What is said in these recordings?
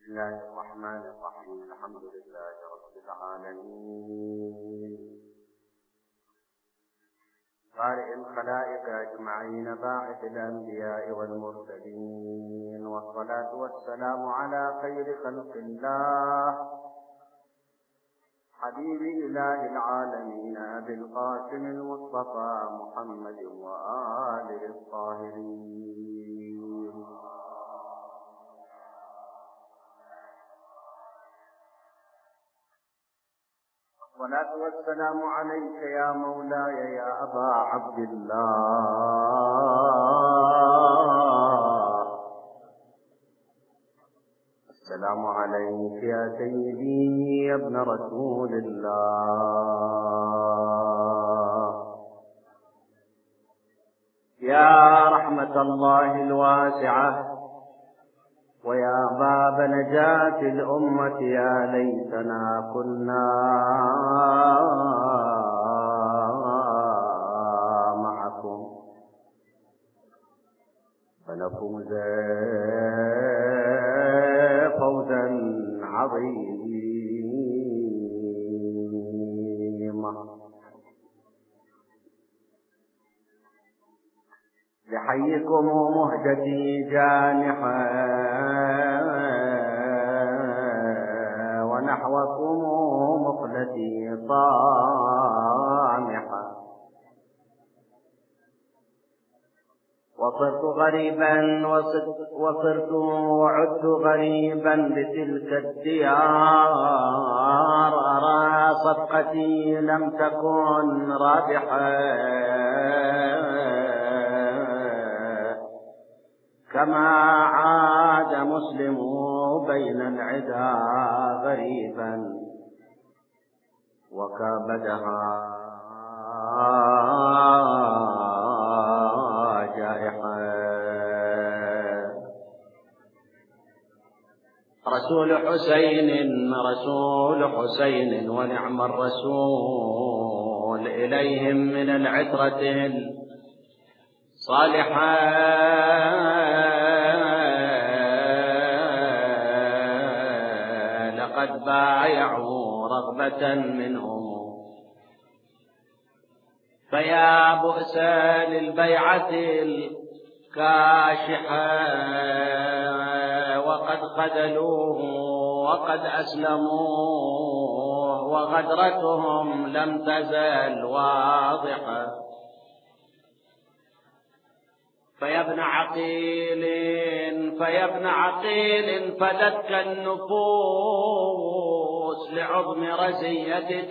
بسم الله الرحمن الرحيم. الحمد لله رب العالمين، خالق الخلائق أجمعين، باعث الأنبياء والمرسلين، والصلاة والسلام على خير خلق الله، حبيب إله العالمين، أبي القاسم المصطفى محمد وآله الطاهرين. الصلاة والسلام عليك يا مولاي يا أبا عبد الله، السلام عليك يا سيدي يا ابن رسول الله، يا رحمة الله الواسعة ويا باب نجاة الأمة، يا ليتنا كنا معكم فنفوز فوزا عظيما. لحيكم مهجتي جانحا ونحوكم مقلتي طامحا، وصرت غريبا وصرت وعدت غريبا بتلك الديار، أرى صفقتي لم تكن رابحة كما عاد مسلم بين العدا غريبا وكابدها جائحا. رسول حسين ونعم الرسول، إليهم من العترة صالحا لقد بايعوا رغبة منهم، فيا بؤس للبيعة الكاشحة، وقد خذلوه وقد أسلموه، وغدرتهم لم تزل واضحة. فيا ابن عقيل فدتك النفوس لعظم رزيتك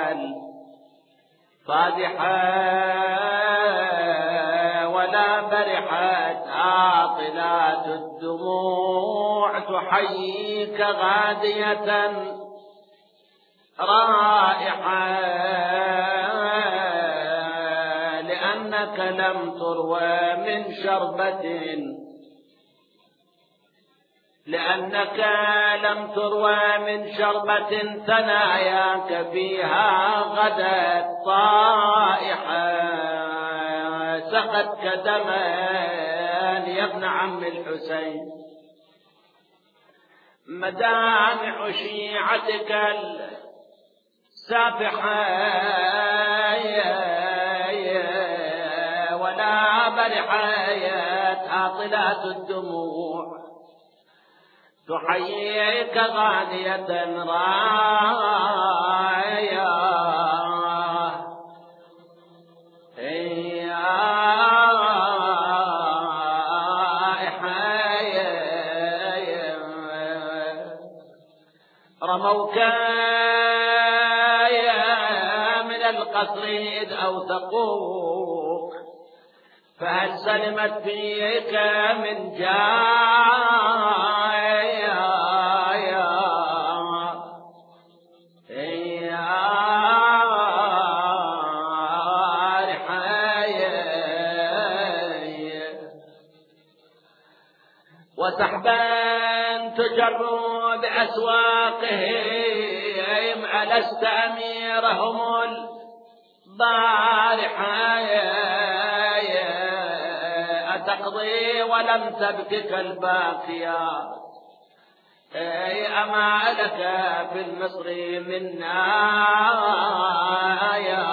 الفادحة، ولا برحت عاطلات الدموع تحييك غادية رائحة، لأنك لم تروى من شربة ثناياك فيها غدت طائحة، سقتك دما يا ابن عم الحسين، مدامع شيعتك السافحة، ولا برحات عاطلات الدموع تحييك غادية رايا. رموك من القصر إذ أوثقوك، فهل سلمت فيك من وسحبا تجروا بأسواقهم، ألست أميرهم البارحة، أتقضي ولم تبكك الباكيات، ما لك في المصر من آية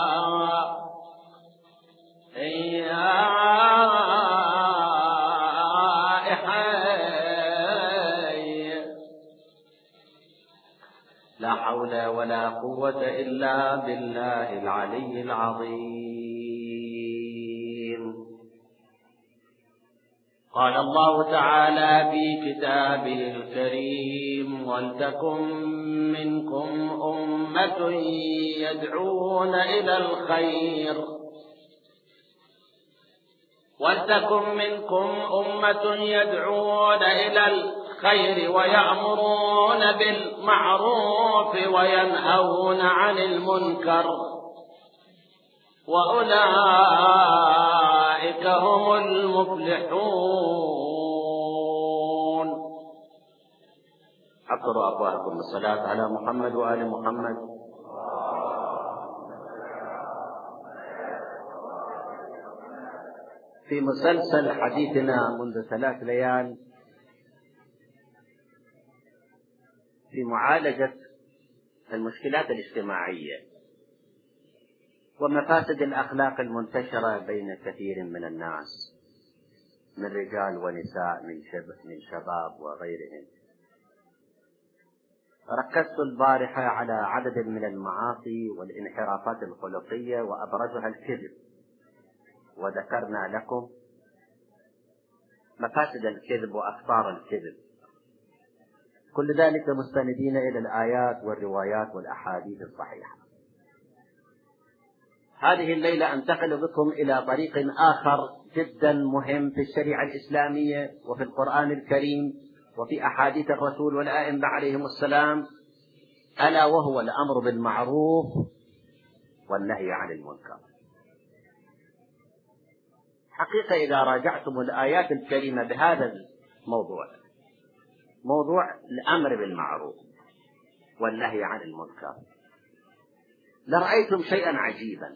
لا حول ولا قوة إلا بالله العلي العظيم. قال الله تعالى في كتابه الكريم: ولتكن منكم أمة يدعون إلى الخير ويأمرون بالمعروف وينهون عن المنكر وأولئك هم المفلحون. أقرأ أبوابكم الصلاة على محمد وآل محمد. في مسلسل حديثنا منذ 3 ليال في معالجة المشكلات الاجتماعية ومفاسد الأخلاق المنتشرة بين كثير من الناس من رجال ونساء من شباب وغيرهم، ركزت البارحة على عدد من المعاصي والانحرافات الخلقية وأبرزها الكذب، وذكرنا لكم مفاسد الكذب وأخطار الكذب، كل ذلك مستندين إلى الآيات والروايات والأحاديث الصحيحة. هذه الليلة أنتقل بكم إلى طريق آخر جدا مهم في الشريعة الإسلامية وفي القرآن الكريم وفي أحاديث الرسول والأئمة عليهم السلام، ألا وهو الأمر بالمعروف والنهي عن المنكر. حقيقة إذا راجعتم الآيات الكريمة بهذا الموضوع، موضوع الأمر بالمعروف والنهي عن المنكر، لرأيتم شيئا عجيبا.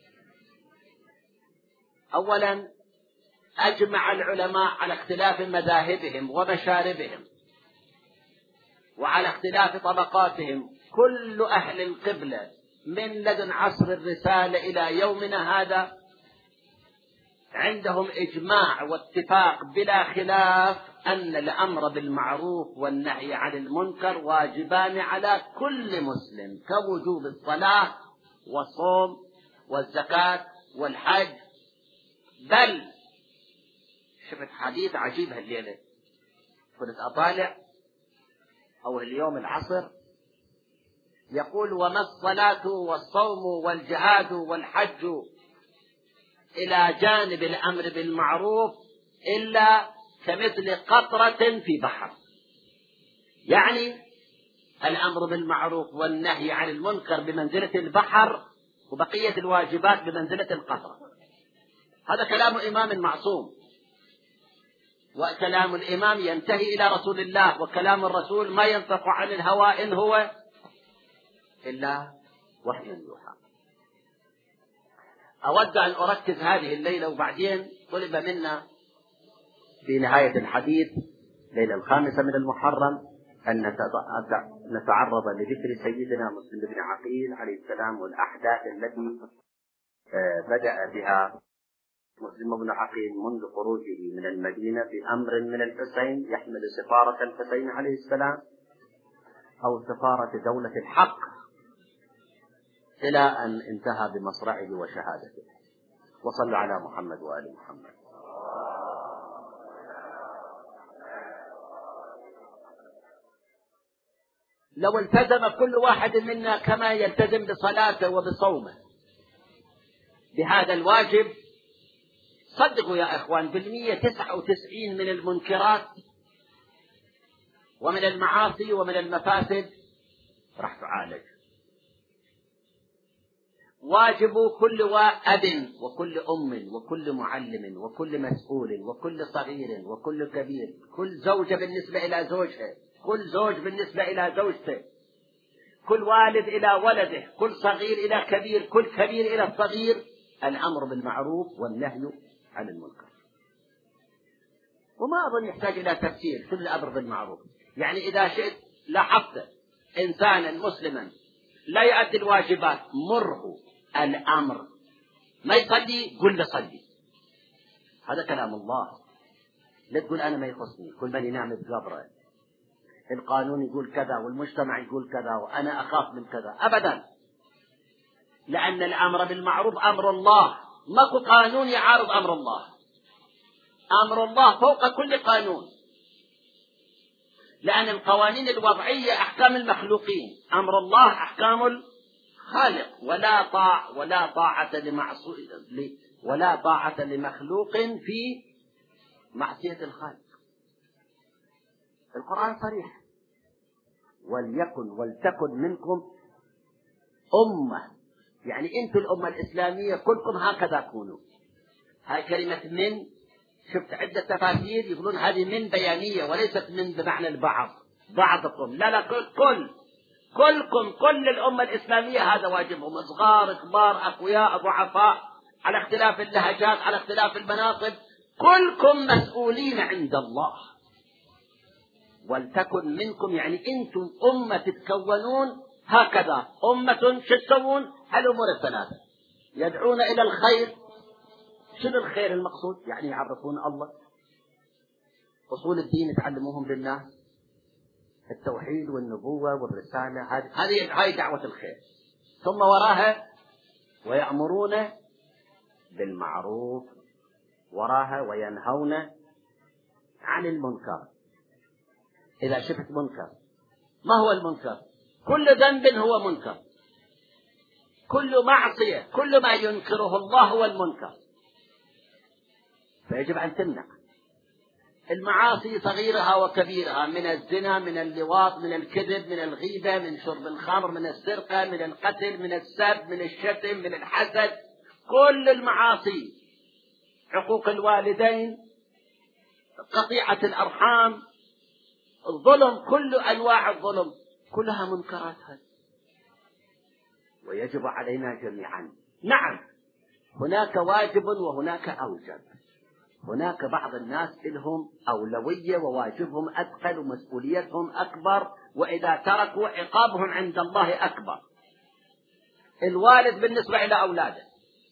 أولا، أجمع العلماء على اختلاف مذاهبهم ومشاربهم وعلى اختلاف طبقاتهم، كل أهل القبلة من لدن عصر الرسالة إلى يومنا هذا عندهم إجماع واتفاق بلا خلاف أن الأمر بالمعروف والنهي عن المنكر واجبان على كل مسلم، كوجوب الصلاة والصوم والزكاة والحج. بل شفت حديث عجيب هالليلة، كنت أطالع أو اليوم العصر، يقول: وما الصلاة والصوم والجهاد والحج إلى جانب الأمر بالمعروف إلا كمثل قطرة في بحر. يعني الأمر بالمعروف والنهي عن المنكر بمنزلة البحر، وبقية الواجبات بمنزلة القطرة. هذا كلام إمام معصوم، وكلام الإمام ينتهي إلى رسول الله، وكلام الرسول ما ينطق عن الهوى إن هو إلا وحي يوحى. أود أن أركز هذه الليلة، وبعدين طلب منا في نهاية الحديث ليلة 5 من المحرم أن نتعرض لذكر سيدنا مسلم بن عقيل عليه السلام والأحداث التي بدأ بها مسلم بن عقيل منذ خروجه من المدينة بأمر من الحسين يحمل سفارة الحسين عليه السلام أو سفارة دولة الحق، إلى أن انتهى بمصرعه وشهادته. وصلوا على محمد وآل محمد. لو التزم كل واحد منا كما يلتزم بصلاته وبصومه بهذا الواجب، صدقوا يا إخوان، 99 من المنكرات ومن المعاصي ومن المفاسد راح تعالج. واجب كل أب وكل أم وكل معلم وكل مسؤول وكل صغير وكل كبير، كل زوجة بالنسبة إلى زوجها، كل زوج بالنسبة إلى زوجته، كل والد إلى ولده، كل صغير إلى كبير، كل كبير إلى الصغير، الأمر بالمعروف والنهي عن المنكر. وما أظن يحتاج إلى تفسير، كل الأمر بالمعروف. يعني إذا شئت لاحظت إنسانا مسلما لا يؤدي الواجبات مره الأمر، ما يصلي قل له صلي، هذا كلام الله. لا تقول أنا ما يخصني، كل من ينام بقبره، القانون يقول كذا والمجتمع يقول كذا وأنا أخاف من كذا، أبدا. لأن الأمر بالمعروف أمر الله، ماكو قانون يعارض أمر الله. أمر الله فوق كل قانون، لأن القوانين الوضعية أحكام المخلوقين، أمر الله أحكام الخالق. ولا طاعة لمخلوق في معصية الخالق. القرآن صريح: ولتكن منكم أمة، يعني أنتم الأمة الإسلامية كلكم هكذا كونوا. هاي كلمة من، شفت عدة تفاسير يقولون هذه من بيانية وليست من بمعنى البعض، بعضكم، لا كلكم، كل الأمة الإسلامية هذا واجبهم، صغار كبار أقوياء ضعفاء، على اختلاف اللهجات، على اختلاف المناصب، كلكم مسؤولين عند الله. ولتكن منكم يعني أنتم أمة تتكونون هكذا، أمة تتكون الأمور الثلاثة: يدعون إلى الخير. شنو الخير المقصود؟ يعني يعرفون الله، أصول الدين يتعلموهم للناس، التوحيد والنبوة والرسالة، هذه دعوة الخير. ثم وراها ويأمرون بالمعروف، وراها وينهون عن المنكر. إذا شفت منكر، ما هو المنكر؟ كل ذنب هو منكر، كل معصية، كل ما ينكره الله هو المنكر، فيجب أن تمنع المعاصي صغيرها وكبيرها، من الزنا، من اللواط، من الكذب، من الغيبة، من شرب الخمر، من السرقة، من القتل، من السب، من الشتم، من الحسد، كل المعاصي، عقوق الوالدين، قطيعة الأرحام، الظلم، كل أنواع الظلم كلها منكرات هذه، ويجب علينا جميعا. نعم هناك واجب وهناك أوجب، هناك بعض الناس لهم أولوية وواجبهم أثقل ومسؤوليتهم أكبر، وإذا تركوا عقابهم عند الله أكبر. الوالد بالنسبة إلى أولاده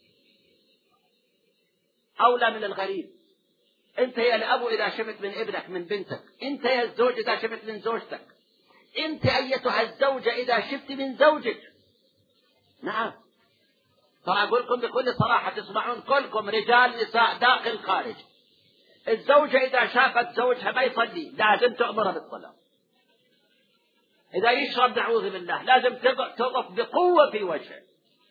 أولى من الغريب. أنت يا الأب إذا شفت من ابنك من بنتك، أنت يا الزوج إذا شفت من زوجتك، أنت أيتها الزوجة إذا شفت من زوجك. نعم، ترى أقول لكم بكل صراحة، تسمعون كلكم رجال نساء داخل خارج. الزوجة إذا شافت زوجها ما يصلي لازم تأمره بالصلاة، إذا يشرب نعوذ بالله لازم تقف بقوة في وجهه،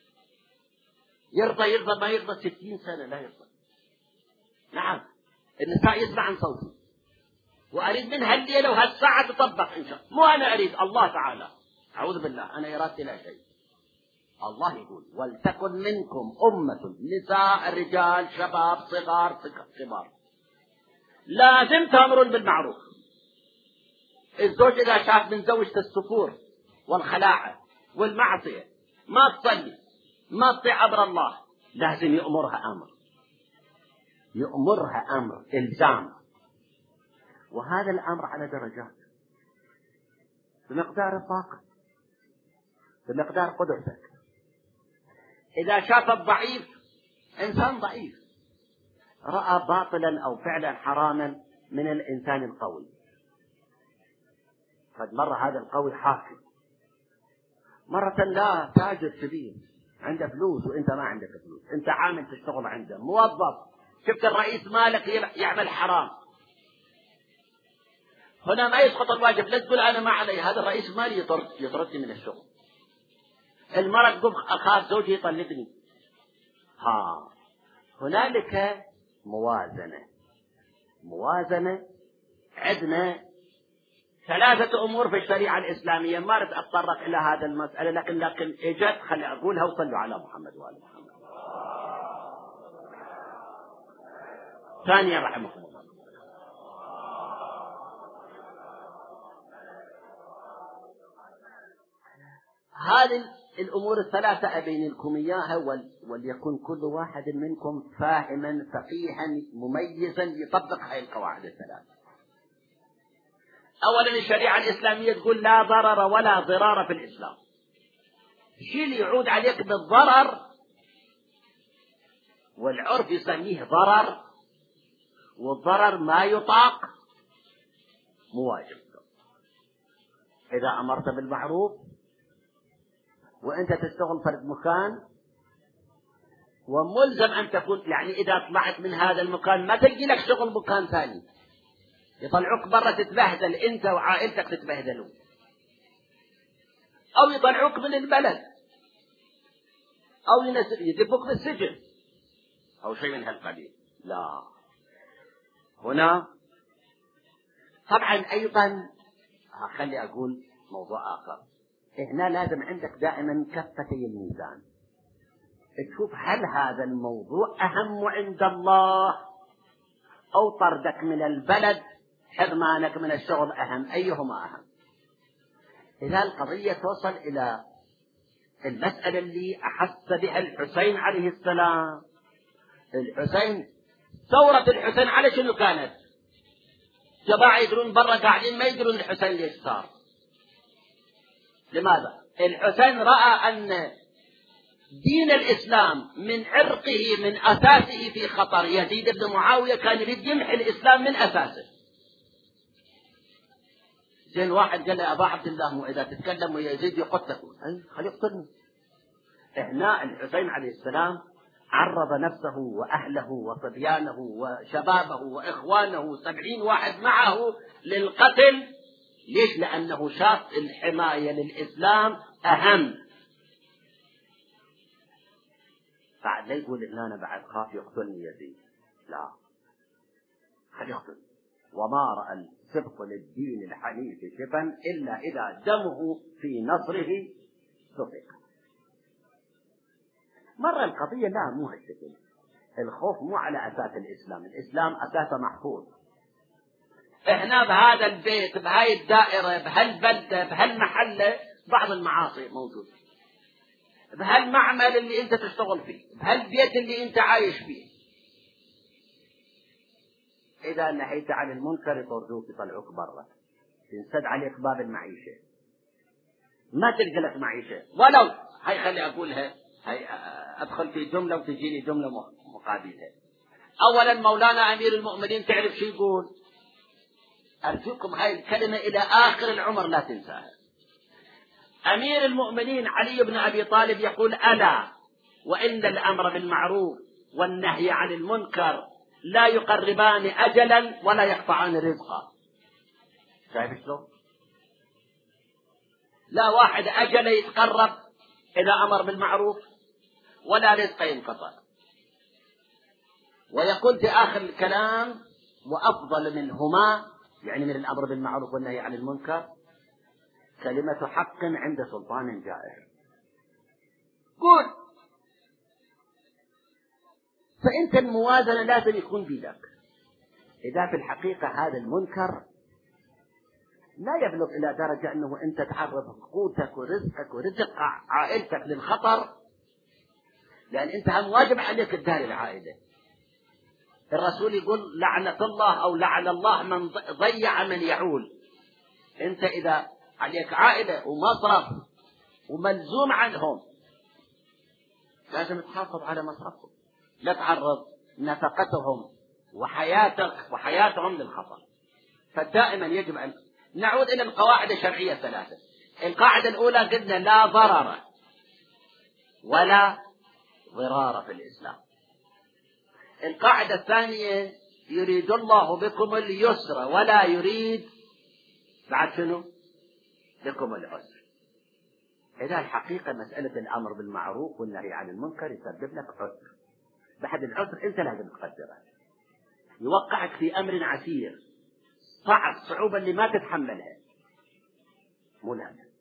يرضى ما يرضى 60 سنة لا يرضى. نعم النساء يسمع عن صوتي، وأريد منها الليلة وهالساعة تطبق إن شاء الله، مو أنا أريد، الله تعالى، أعوذ بالله، أنا إرادتي لا شيء. الله يقول ولتكن منكم أمة، نساء رجال شباب صغار كبار، لازم تأمرون بالمعروف. الزوج إذا شاف من زوجته السفور والخلاعة والمعصية، ما تصلي، ما تطيع أمر الله، لازم يأمرها أمر إلزام. وهذا الأمر على درجات، بمقدار الطاقة، بمقدار قدرتك. إذا شاف الضعيف، إنسان ضعيف رأى باطلا أو فعلا حراما من الإنسان القوي، قد مرة هذا القوي حاكم، مرة لا تاجر كبير عنده فلوس وإنت ما عندك فلوس، أنت عامل تشتغل عنده، موظف، شفت الرئيس مالك يعمل حرام، هنا ما يسقط الواجب، لا تقول أنا ما علي، هذا الرئيس مالي يطردني من الشغل. المرأة تقول أخاف زوجي يطلقني. هنالك موازنة. عندنا 3 أمور في الشريعة الإسلامية، ما رد أتطرق إلى هذا المسألة، لكن إجت خلي أقولها، وصلوا على محمد وآل محمد. ثانيا رحمكم الله، هذه الأمور ال3 أبين لكم إياها، وليكن كل واحد منكم فاهما فقيها مميزا يطبق هذه القواعد ال3. أولا الشريعة الإسلامية تقول لا ضرر ولا ضرار في الإسلام. الشيء اللي يعود عليك بالضرر والعرف يسميه ضرر، والضرر ما يطاق مو واجب. إذا أمرت بالمعروف وأنت تشتغل في مكان وملزم أن تكون، يعني إذا طلعت من هذا المكان ما تجي لك شغل مكان ثاني، يطلعوك برا تتبهدل أنت وعائلتك تتبهدلوا، أو يطلعوك من البلد، أو يدبوك في السجن أو شيء من هالقبيل. لا، هنا طبعا أيضا خلي أقول موضوع آخر. هنا لازم عندك دائما كفتي الميزان، تشوف هل هذا الموضوع أهم عند الله أو طردك من البلد، حرمانك من الشغل أهم، أيهما أهم؟ إذا القضية توصل إلى المسألة اللي أحس بها الحسين عليه السلام. الحسين، ثورة الحسين على شنو كانت؟ جماعة يدرون برا قاعدين ما يدرون الحسين ليش صار. لماذا؟ الحسين رأى أن دين الإسلام من عرقه من أساسه في خطر. يزيد بن معاوية كان يريد يمحي الإسلام من أساسه. زين واحد قال له أبا عبد الله مو إذا تتكلم ويا يزيد يقتلك، خليه يقتلني. هنا الحسين عليه السلام عرض نفسه وأهله وصبيانه وشبابه وإخوانه 70 واحد معه للقتل. ليش؟ لأنه شاف الحماية للإسلام أهم. بعد لا يقول إن أنا بعد خاف يقتلني يزيد، لا، خليه يقتل. وما رأى السبق للدين الحنيف شبا إلا إذا دمه في نصره سفك. مرة القضية لا مو هالشكل. الخوف مو على أساس الإسلام، الإسلام أساسه محفوظ. إحنا بهذا البيت بهاي الدائرة بهالبلدة بهالمحلة بعض المعاصي موجودة، بهالمعمل اللي أنت تشتغل فيه، بهالبيت اللي أنت عايش فيه. إذا نهيت عن المنكر يطردوك يطلعوك برا، ينسد عليك باب المعيشة، ما تلقى لك معيشة. ولو هاي خلي أقولها، هاي أدخل في جملة وتجيني جملة مقابلها. أولا مولانا أمير المؤمنين تعرف شو يقول؟ أرجوكم هاي الكلمة إلى آخر العمر لا تنساها. أمير المؤمنين علي بن أبي طالب يقول ألا وإن الأمر بالمعروف والنهي عن المنكر لا يقربان أجلا ولا يقطعان رزقا. شايف شلون؟ لا واحد أجل يتقرب إذا أمر بالمعروف ولا رزق ينقطع. ويقول في آخر الكلام وأفضل منهما، يعني من الأمر بالمعروف والنهي عن المنكر، كلمة حق عند سلطان جائر. قول. فأنت الموازنة لازم يكون بيدك. إذا في الحقيقة هذا المنكر لا يبلغ إلى درجة أنه أنت تعرض قوتك ورزقك ورزق عائلتك للخطر، لأن أنت هم واجب عليك الدار العائلة. الرسول يقول لعنة الله أو لعن الله من ضيع من يعول. أنت إذا عليك عائلة ومصرف وملزوم عنهم لازم تحافظ على مصرفهم، لا تعرض نفقتهم وحياتك وحياتهم للخطر. فدائما يجب أن نعود إلى القواعد الشرعية الثلاثة. القاعدة الأولى قلنا لا ضرر ولا ضرار في الإسلام. القاعدة الثانية يريد الله بكم اليسر ولا يريد بعد شنو بكم العسر. إذا الحقيقة مسألة الأمر بالمعروف والنهي عن المنكر يسبب لك عسر، بعد العسر أنت لازم تقدره، يوقعك في أمر عسير صعب صعوبة اللي ما تتحملها. مو لازم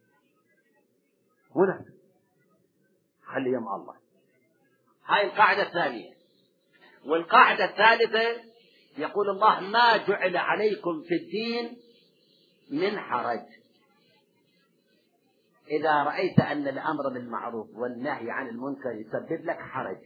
خلي يم الله. هاي القاعدة الثانية. والقاعدة الثالثة يقول الله ما جعل عليكم في الدين من حرج. إذا رأيت أن الأمر بالمعروف والنهي عن المنكر يسبب لك حرج،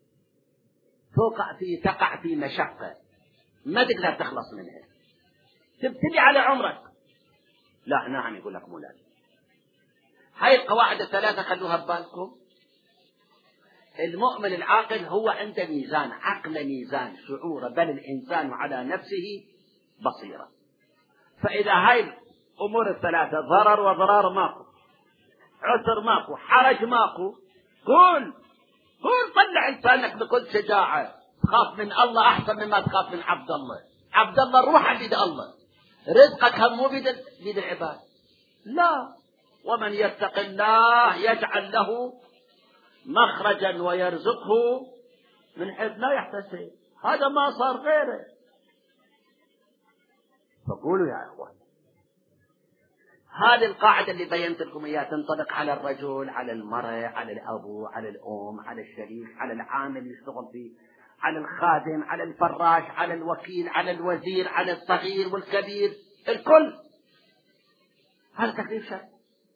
تقع في مشقة ما تقدر تخلص منها، تبتدي على عمرك. لا نعم، يقول لك مو لازم. هاي القواعد الثلاثة خلوها ببالكم. المؤمن العاقل هو عنده ميزان، عقل ميزان شعور، بل الإنسان على نفسه بصيرة. فإذا هاي الأمور الثلاثة ضرر وضرار ماكو، عسر ماكو، حرج ماكو، قول طلع لسانك بكل شجاعة. تخاف من الله أحسن مما تخاف من عبد الله. عبد الله روح بيد الله، رزقك هم مو بيد العباد. لا، ومن يتق الله يجعل له مخرجا ويرزقه من حيث لا يحتسب. هذا ما صار غيره. فقولوا يا اخوان، هذه القاعدة اللي بينت لكم اياها تنطبق على الرجل، على المرأة، على الأب، على الأم، على الشريك، على العامل اللي يشتغل فيه، على الخادم، على الفراش، على الوكيل، على الوزير، على الصغير والكبير، الكل. هذا تكليف شرعي.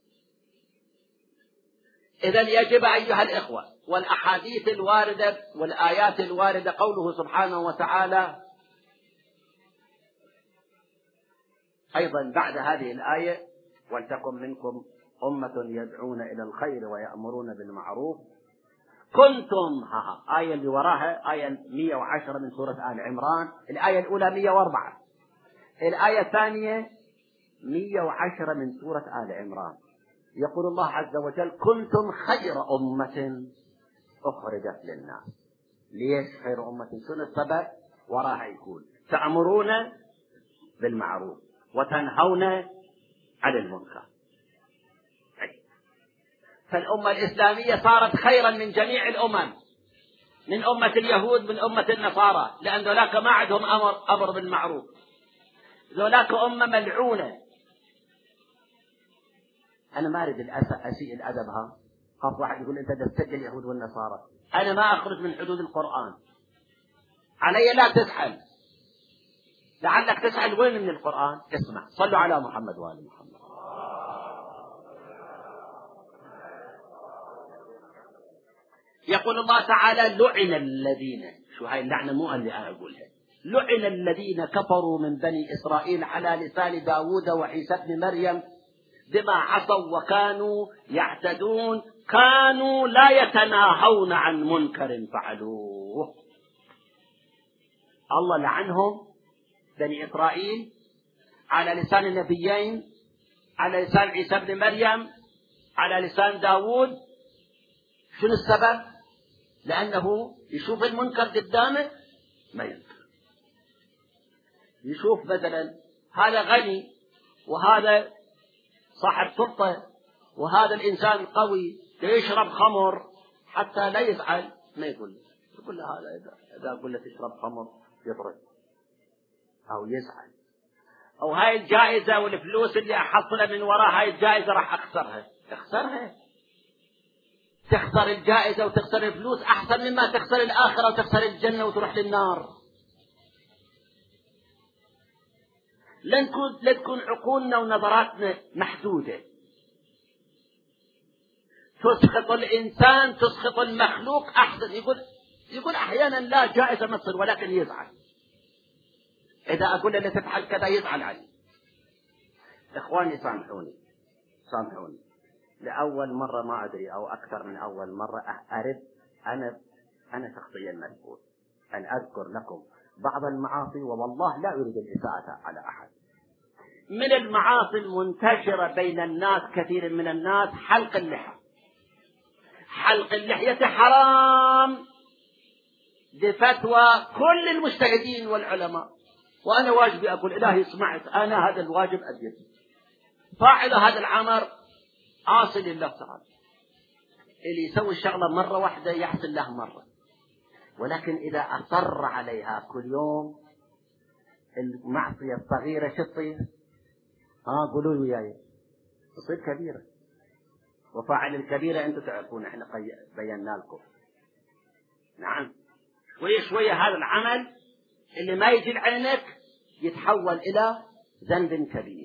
إذن يجب أيها الإخوة، والأحاديث الواردة والآيات الواردة، قوله سبحانه وتعالى أيضا بعد هذه الآية: ولتكن منكم أمة يدعون إلى الخير ويأمرون بالمعروف. كنتم آية اللي وراها آية 110 من سورة آل عمران. الآية الأولى 104، الآية الثانية 110 من سورة آل عمران. يقول الله عز وجل: كنتم خير أمة أخرجت للناس. ليش خير أمة؟ شنو السبب؟ وراها يقول: تأمرون بالمعروف وتنهون عن المنكر. فالأمة الإسلامية صارت خيرا من جميع الأمم، من أمة اليهود، من أمة النصارى، لأن ذولاك ما عندهم أمر بالمعروف. ذولاك أمة ملعونة. أنا ما أريد أسيء الأدب. خاف واحد يقول أنت تستجل اليهود والنصارى. أنا ما أخرج من حدود القرآن. علي لا تسأل، لعلك تسأل وين من القرآن. اسمع، صلوا على محمد وآل محمد. يقول الله تعالى: لعن الذين، شو هاي اللعنة؟ مو اللي أنا أقولها. لعن الذين كفروا من بني إسرائيل على لسان داود وعيسى بن مريم بما عصوا وكانوا يعتدون، كانوا لا يتناهون عن منكر فعلوه. الله لعنهم بني إسرائيل على لسان النبيين، على لسان عيسى بن مريم، على لسان داود. شنو السبب؟ لأنه يشوف المنكر قدامه ما ينكر. يشوف مثلا هذا غني وهذا صاحب سلطة وهذا الإنسان قوي يشرب خمر، حتى لا يزعل ما يقول له هذا. إذا أقول له تشرب خمر يطرد أو يزعل. أو هاي الجائزة والفلوس اللي أحصلها من وراء هاي الجائزة راح أخسرها. تخسر الجائزة وتخسر الفلوس أحسن مما تخسر الآخرة وتخسر الجنة وتروح للنار. لا تكون عقولنا ونظراتنا محدودة. تسخط الإنسان، تسخط المخلوق أحسن. يقول أحيانا لا، جائزة ما تصير، ولكن يزعل. إذا أقول له تفعل كذا يزعل عني. إخواني سامحوني لأول مرة، ما أدري أو أكثر من أول مرة، أرد أنا شخصيا مسؤول أن أذكر لكم بعض المعاصي، والله لا أريد الإساءة على أحد. من المعاصي المنتشرة بين الناس، كثير من الناس، حلق اللحى. حلق اللحية حرام بفتوى كل المجتهدين والعلماء، وأنا واجبي أقول إلهي سمعت، أنا هذا الواجب أديته. فاعل هذا العمل عاصي لله تعالى. اللي يسوي الشغلة مرة واحدة يحصل له مرة، ولكن إذا أصر عليها كل يوم، المعصية الصغيرة شو تصير؟ قولوا وياي، تصير كبيرة. وفاعل الكبيرة أنتم تعرفون، احنا بينا لكم. نعم، شوية هذا العمل اللي ما يجي لعينك يتحول إلى ذنب كبير.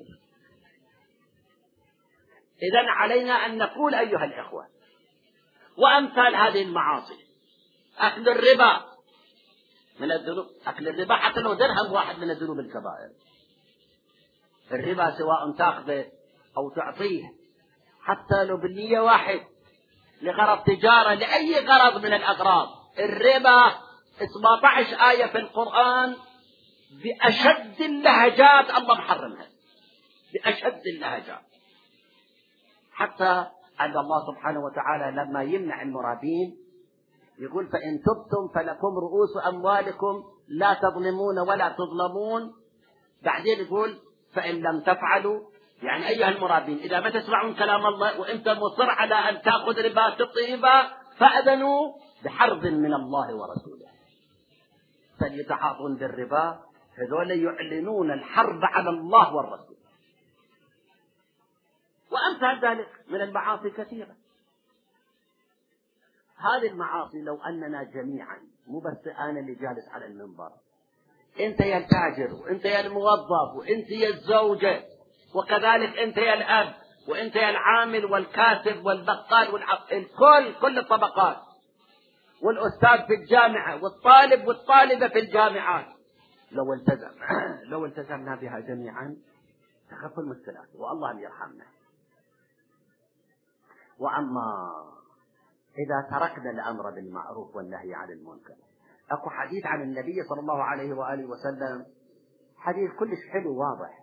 إذن علينا أن نقول أيها الإخوة، وأمثال هذه المعاصي: أكل الربا من الذنوب، أكل الربا حتى لو درهم واحد من الذنوب الكبائر. الربا سواء تأخذه أو تعطيه حتى لو بالنية واحد لغرض تجارة لأي غرض من الأغراض، الربا 17 آية في القرآن بأشد اللهجات الله محرمها، بأشد اللهجات، حتى أن الله سبحانه وتعالى لما يمنع المرابين يقول فإن تبتم فلكم رؤوس أموالكم لا تظلمون ولا تظلمون. بعدين يقول فإن لم تفعلوا، يعني أيها المرابين إذا ما تسمعون كلام الله وأنت مصر على أن تأخذ ربا تعطي ربا فأذنوا بحرب من الله ورسوله. فليتحاطون بالربا هذول يعلنون الحرب على الله والرسول. وأمثال ذلك من المعاصي كثيرة. هذه المعاصي لو أننا جميعا، مو بس أنا اللي جالس على المنبر، أنت يا التاجر وأنت يا الموظف وأنت يا الزوجة وكذلك أنت يا الأب وأنت يا العامل والكاتب والبقال كل الطبقات والأستاذ في الجامعة والطالب والطالبة في الجامعات، لو التزمنا بها جميعا تخف المشكلات والله يرحمنا. وأما إذا تركنا الأمر بالمعروف والنهي عن المنكر، أكو حديث عن النبي صلى الله عليه وآله وسلم، حديث كلش حلو واضح،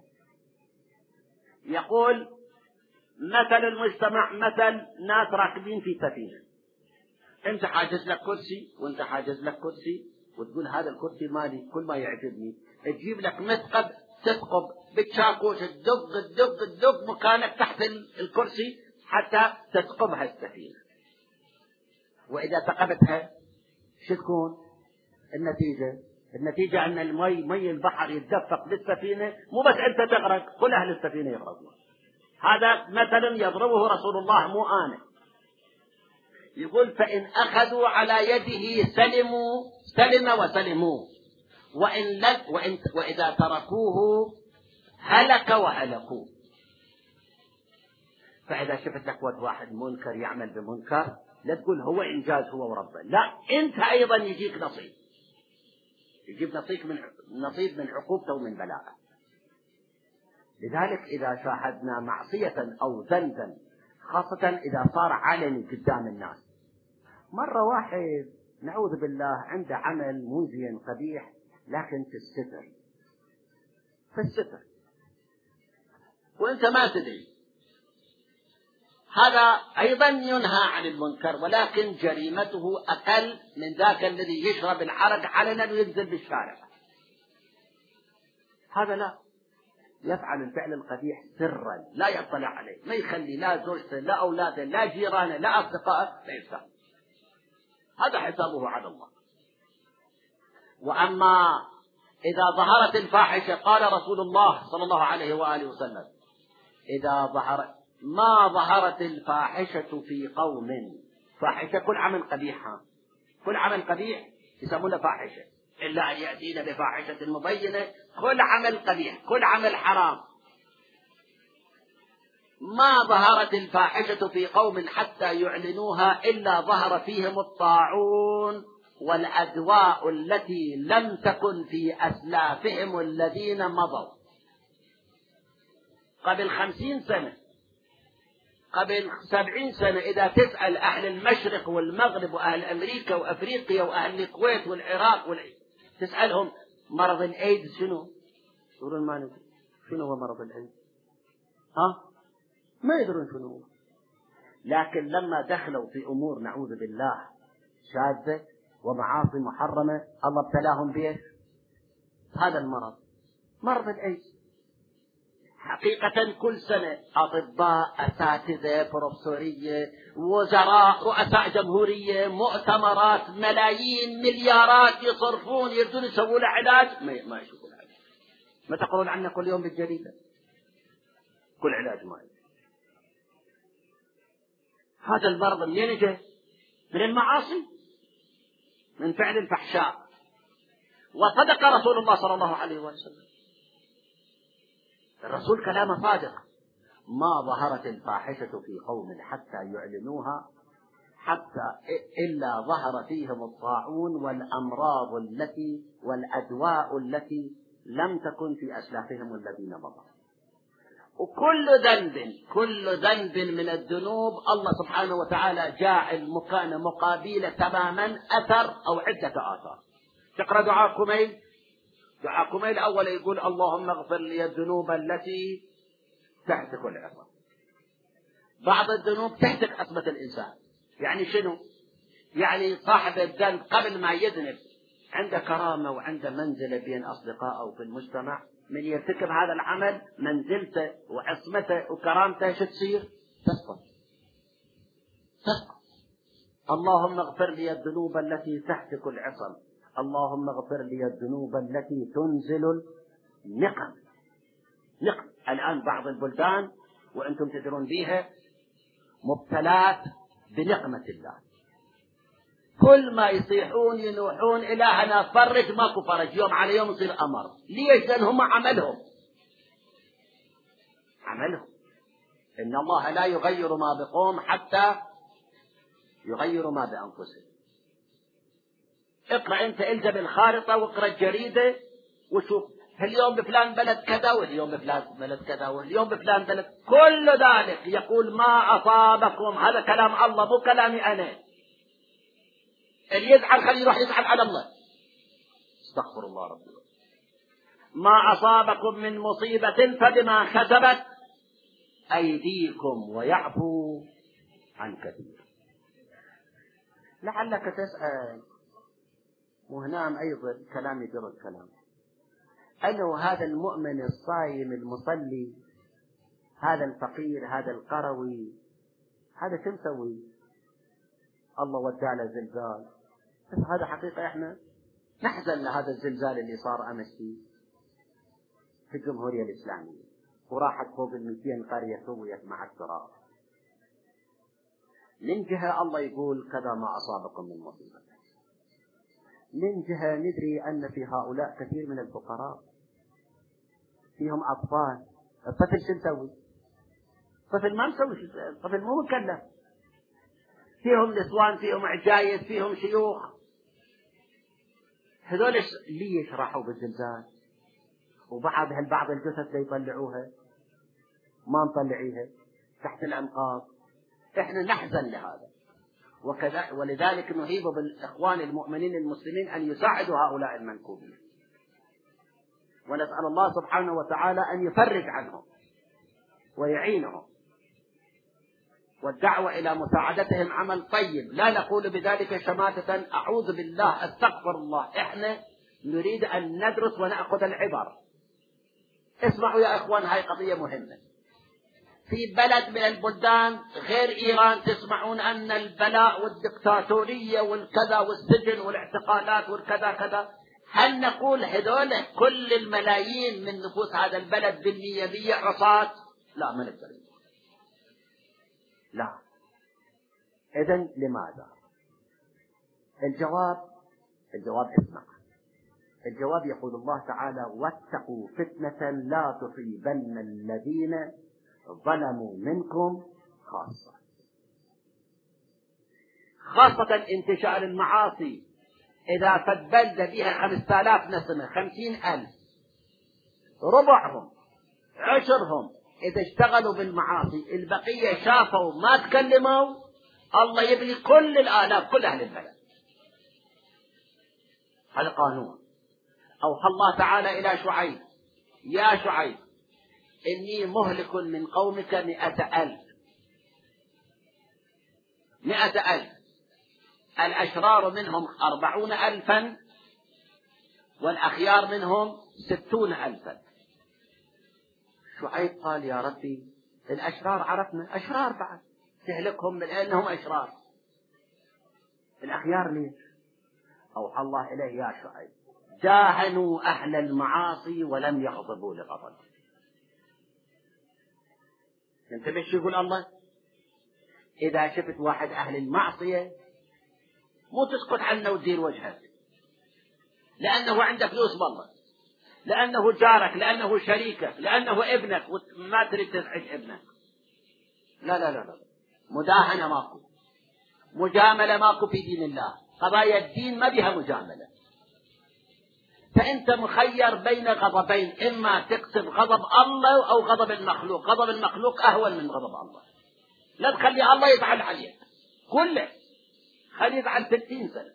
يقول مثل المجتمع مثل ناس راكبين في سفينة، أنت حاجز لك كرسي وأنت حاجز لك كرسي وتقول هذا الكرسي مالي، كل ما يعجبني تجيب لك مثقب تثقب بالشاكوش تدق مكانك تحت الكرسي حتى تثقبها السفينة. وإذا ثقبتها شو تكون النتيجة أن مي البحر يتدفق بالسفينة، مو بس أنت تغرق كل أهل السفينة يغرقون. هذا مثل يضربه رسول الله مو أنا. يقول فإن أخذوا على يده سلم وسلموا، وإذا تركوه هلك وهلكوا. فإذا شفت لك واحد منكر يعمل بمنكر لا تقول هو إنجاز هو وربه، لا، أنت أيضا يجيك يجيب نصيب من عقوبته ومن بلاءه. لذلك إذا شاهدنا معصية أو ذنبا، خاصة إذا صار علني قدام الناس، مرة واحد نعوذ بالله عنده عمل مؤذي قبيح لكن في الستر وأنت ما تدري، هذا أيضا ينهى عن المنكر، ولكن جريمته أقل من ذاك الذي يشرب العرق علنا وينزل بالشارع. هذا لا يفعل الفعل القبيح سرا لا يطلع عليه، ما يخلي لا زوجته لا أولاده لا جيرانه لا أصدقائه لا يفعل، هذا حسابه على الله. وأما إذا ظهرت الفاحشة، قال رسول الله صلى الله عليه وآله وسلم إذا ما ظهرت الفاحشة في قوم، فاحشة كل عمل قبيح، كل عمل قبيح يسمونه فاحشة، إلا أن يأتينا بفاحشة مبينة، كل عمل قبيح كل عمل حرام. ما ظهرت الفاحشة في قوم حتى يعلنوها إلا ظهر فيهم الطاعون والأدواء التي لم تكن في أسلافهم الذين مضوا. قبل 50 سنة قبل 70 سنة إذا تسأل أهل المشرق والمغرب وأهل أمريكا وأفريقيا وأهل الكويت والعراق تسألهم مرض الإيدز شنو؟ يقولون ما ندري شنو هو مرض الإيدز، ما يدرون شنو هو. لكن لما دخلوا في أمور نعوذ بالله شاذة ومعاصي محرمة الله ابتلاهم به هذا المرض، مرض الإيدز. حقيقة كل سنة أطباء أساتذة بروفيسورية وزراء رؤساء جمهورية مؤتمرات ملايين مليارات يصرفون يردون يسوون له علاج، ما يشوفون علاج. ما تقرون عنه كل يوم بالجريدة كل علاج ما يجي. هذا المرض منين يجي؟ من المعاصي، من فعل الفحشاء. وصدق رسول الله صلى الله عليه وسلم، الرسول كلامه صادق، ما ظهرت الفاحشة في قوم حتى يعلنوها إلا ظهر فيهم الطاعون والأمراض والأدواء التي لم تكن في أسلافهم الذين مضوا. كل ذنب من الذنوب الله سبحانه وتعالى جاعل مكان مقابله تماما أثر أو عدة آثار. تقرأ دعاء كميل، دعاء كميل أول يقول اللهم اغفر لي الذنوب التي تهتك العصمة. بعض الذنوب تهتك عصمة الإنسان. يعني شنو؟ يعني صاحب الذنب قبل ما يذنب عنده كرامة وعنده منزلة بين أصدقائه في المجتمع، من يرتكب هذا العمل منزلته وعصمته وكرامته شو تصير؟ تسقط. اللهم اغفر لي الذنوب التي تهتك العصم، اللهم اغفر لي الذنوب التي تنزل النقم. الآن بعض البلدان وأنتم تدرون بها مبتلات بنقمة الله، كل ما يصيحون ينوحون إلهنا فرج، ماكو فرج، يوم على يوم يصير أمر. ليش؟ لأن هم عملهم. إن الله لا يغير ما بقوم حتى يغيروا ما بأنفسهم. اقرأ أنت، الزم الخارطة واقرأ الجريدة وشوف اليوم بفلان بلد كذا، واليوم بفلان بلد كذا، واليوم بفلان بلد، كل ذلك يقول ما أصابكم. هذا كلام الله مو كلامي أنا. اللي يزعل خليه يروح يزعل على الله. استغفر الله ربي. ما أصابكم من مصيبة فبما كسبت أيديكم ويعفو عن كثير. لعلك تسأل، وهنا أيضا كلام يدر الكلام، أنه هذا المؤمن الصايم المصلي، هذا الفقير، هذا القروي، هذا شو مسوي؟ الله ودع له زلزال، بس هذا حقيقة احنا نحزن لهذا الزلزال اللي صار أمس في الجمهورية الإسلامية، وراحت فوق 200 قرية سويت مع التراب. من جهة الله يقول كذا ما أصابكم من مصيبة، من جهة ندري أن في هؤلاء كثير من الفقراء، فيهم أطفال. الطفل شو مسوي؟ الطفل ما مسوي شيء، الطفل مو مكلف. فيهم نسوان، فيهم عجايز، فيهم شيوخ. هذول ليش راحوا بالزلزال؟ وبعض الجثث يطلعوها، ما نطلعيها تحت الأنقاض. احنا نحزن لهذا، ولذلك نهيب بالإخوان المؤمنين المسلمين أن يساعدوا هؤلاء المنكوبين، ونسأل الله سبحانه وتعالى أن يفرج عنهم ويعينهم. والدعوة إلى مساعدتهم عمل طيب، لا نقول بذلك شماتة، أعوذ بالله، أستغفر الله. إحنا نريد أن ندرس ونأخذ العبر. اسمعوا يا إخوان، هاي قضية مهمة. في بلد من البلدان غير إيران تسمعون أن البلاء والدكتاتورية والكذا والسجن والاعتقالات والكذا كذا. هل نقول هذول كل الملايين من نفوس هذا البلد بالمية عصاة؟ لا، ما نقدر. لا. إذن لماذا؟ الجواب اسمع. الجواب يقول الله تعالى واتقوا فتنة لا تصيبن الذين ظلموا منكم خاصة انتشار المعاصي. إذا فد بلدة بها 5000 نسمة، 50,000، ربعهم عشرهم إذا اشتغلوا بالمعاصي، البقية شافوا ما تكلموا، الله يبني كل الآلاف، كل أهل البلد. هذا قانون. أوحى الله تعالى إلى شعيب: يا شعيب إني مهلك من قومك 100,000. 100,000، الأشرار منهم 40,000 والأخيار منهم 60,000. شعيب قال يا ربي الأشرار عرفنا، أشرار بعد تهلكهم لأنهم أشرار، الأخيار ليش؟ أوحى الله إليه: يا شعيب داهنوا أهل المعاصي ولم يغضبوا لغضب. انتبه شو يقول الله: إذا شفت واحد أهل المعصية مو تسكت عنه وتدير وجهك، لأنه عنده فلوس بالله، لأنه جارك، لأنه شريكك، لأنه ابنك وما تريد تزعج ابنك. لا لا لا لا، مداهنة ماكو، مجاملة ماكو في دين الله. قضايا الدين ما بها مجاملة. فأنت مخير بين غضبين، إما تقصد غضب الله أو غضب المخلوق. غضب المخلوق أهون من غضب الله. لا تخلي الله يزعل عليك كله، خليه يزعل 60 سنة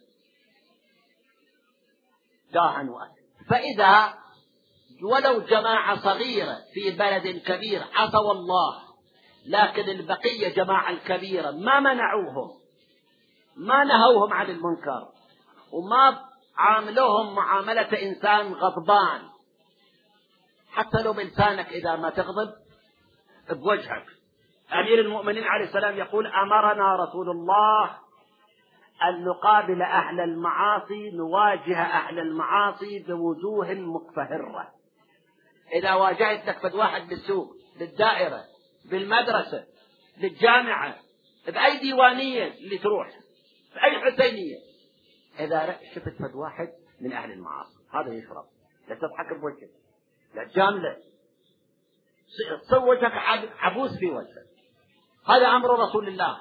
داعا وأسف. فإذا ولو جماعة صغيرة في بلد كبير عصوا الله، لكن البقية جماعة الكبيرة ما منعوهم، ما نهوهم عن المنكر، وما عاملوهم معاملة إنسان غضبان، حتى لو بلسانك إذا ما تغضب بوجهك. أمير المؤمنين عليه السلام يقول: أمرنا رسول الله أن نقابل أهل المعاصي، نواجه أهل المعاصي بوجوه مقفهرة. إذا واجهت لك واحد بالسوق، بالدائرة، بالمدرسة، بالجامعة، بأي ديوانية اللي تروح، بأي حسينية، إذا شفت فد واحد من أهل المعاصي هذا يشرب، لا تضحك بوجهك، لا تجامله، تصور وجهك عبوس في وجهك. هذا أمر رسول الله: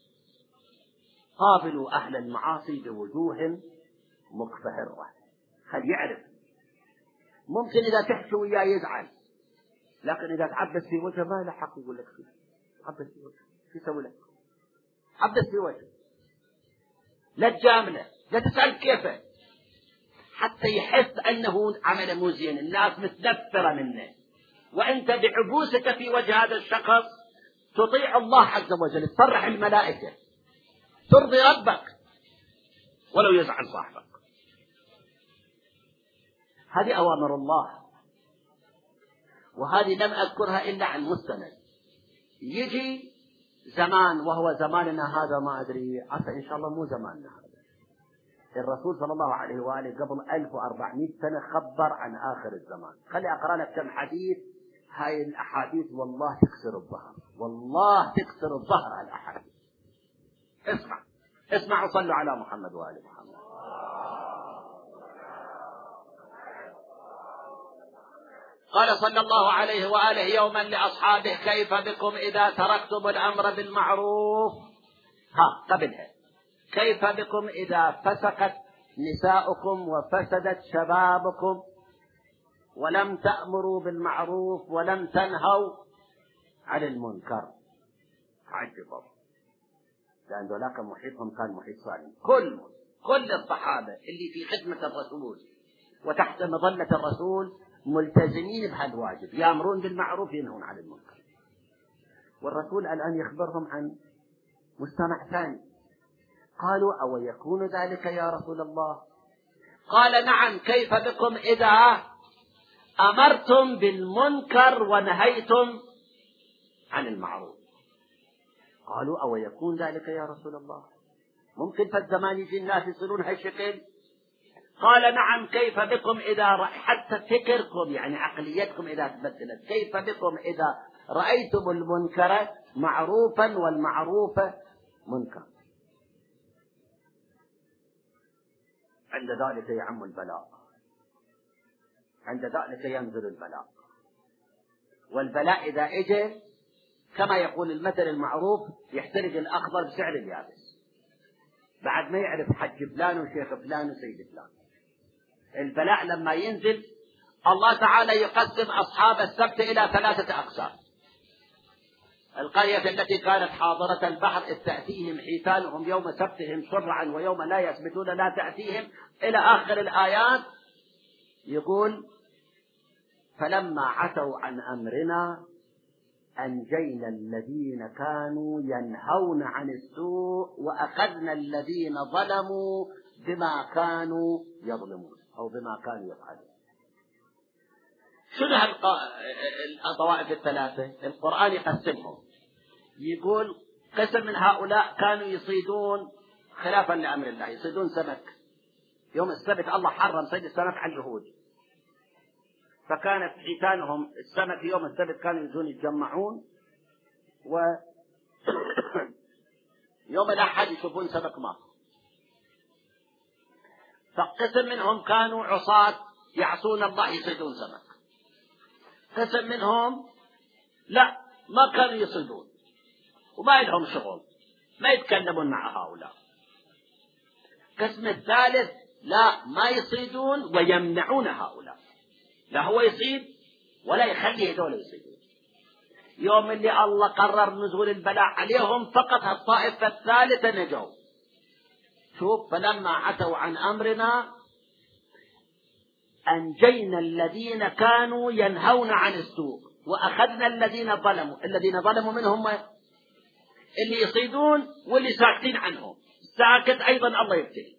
قابلوا أهل المعاصي بوجوه مقفهرة. خل يعرف. ممكن إذا تحكي وياه يزعل، لكن إذا تعبس في وجهه ما له حق يقول لك شيء. عبس في وجهه، شو يسوي لك؟ عبس في وجهه، لا تجامله، لا تسأل كيفه، حتى يحس أنه عمل مو زين، الناس متنفرة منه. وأنت بعبوسك في وجه هذا الشخص تطيع الله عز وجل، تفرح الملائكة، ترضي ربك ولو يزعل صاحبك. هذه أوامر الله، وهذه لم أذكرها إلا عن مستند. يجي زمان، وهو زماننا هذا ما أدري، عسى إن شاء الله مو زماننا هذا. الرسول صلى الله عليه وآله قبل 1400 سنة خبر عن آخر الزمان. خلي أقرأ لك كم حديث. هاي الأحاديث والله تكسر الظهر، والله تكسر الظهر الأحاديث. اسمع وصلوا على محمد وآل محمد. قال صلى الله عليه وآله يوما لأصحابه: كيف بكم إذا تركتم الأمر بالمعروف؟ قبلها: كيف بكم إذا فسقت نساؤكم وفسدت شبابكم ولم تأمروا بالمعروف ولم تنهوا عن المنكر؟ عجبوا، لأن ذلك محيطهم كان محيط صالح. كل الصحابة اللي في خدمة الرسول وتحت مظلة الرسول ملتزمين بهالواجب، يأمرون بالمعروف ينهون عن المنكر. والرسول الآن يخبرهم عن مجتمع ثاني. قالوا: أو يكون ذلك يا رسول الله؟ قال: نعم. كيف بكم إذا أمرتم بالمنكر ونهيتم عن المعروف؟ قالوا: أو يكون ذلك يا رسول الله؟ ممكن في الزمان يجي الناس يصيرون هالشكل؟ قال: نعم. كيف بكم إذا حتى فكركم يعني عقليتكم إذا تبدلت، كيف بكم إذا رأيتم المنكر معروفا والمعروف منكر؟ عند ذلك يعم البلاء، عند ذلك ينزل البلاء. والبلاء إذا اجى كما يقول المثل المعروف: يحترق الأخضر بسعر اليابس. بعد ما يعرف حج فلان وشيخ فلان وسيد فلان. البلاء لما ينزل الله تعالى يقسم أصحاب السبت إلى 3 أقسام. القرية التي كانت حاضرة البحر إذ تأتيهم حيتانهم يوم سبتهم شرعا ويوم لا يثبتون لا تأتيهم إلى آخر الآيات. يقول: فلما عتوا عن أمرنا أنجينا الذين كانوا ينهون عن السوء وأخذنا الذين ظلموا بما كانوا يظلمون أو بما كانوا يفعلون. شنو الطوائف الثلاثة؟ القرآن يقسمهم، يقول: قسم من هؤلاء كانوا يصيدون خلافا لأمر الله، يصيدون سمك. يوم السبت الله حرم صيد السمك على اليهود، فكانت حيتانهم السمك يوم السبت كانوا يجون يتجمعون، ويوم الأحد يشوفون سمك ماكو. فقسم منهم كانوا عصاة يعصون الله يصيدون سمك. قسم منهم لا، ما كانوا يصيدون وما لهم شغل، ما يتكلمون مع هؤلاء. قسم الثالث لا، ما يصيدون ويمنعون هؤلاء، لا هو يصيد ولا يخلي هذول يصيدون. يوم اللي الله قرر نزول البلاء عليهم فقط الطائفة الثالثة نجوا. شوف، فلما عتوا عن أمرنا أنجينا الذين كانوا ينهون عن السوء وأخذنا الذين ظلموا منهم اللي يصيدون واللي ساكتين عنهم. ساكت أيضا الله يبتلي،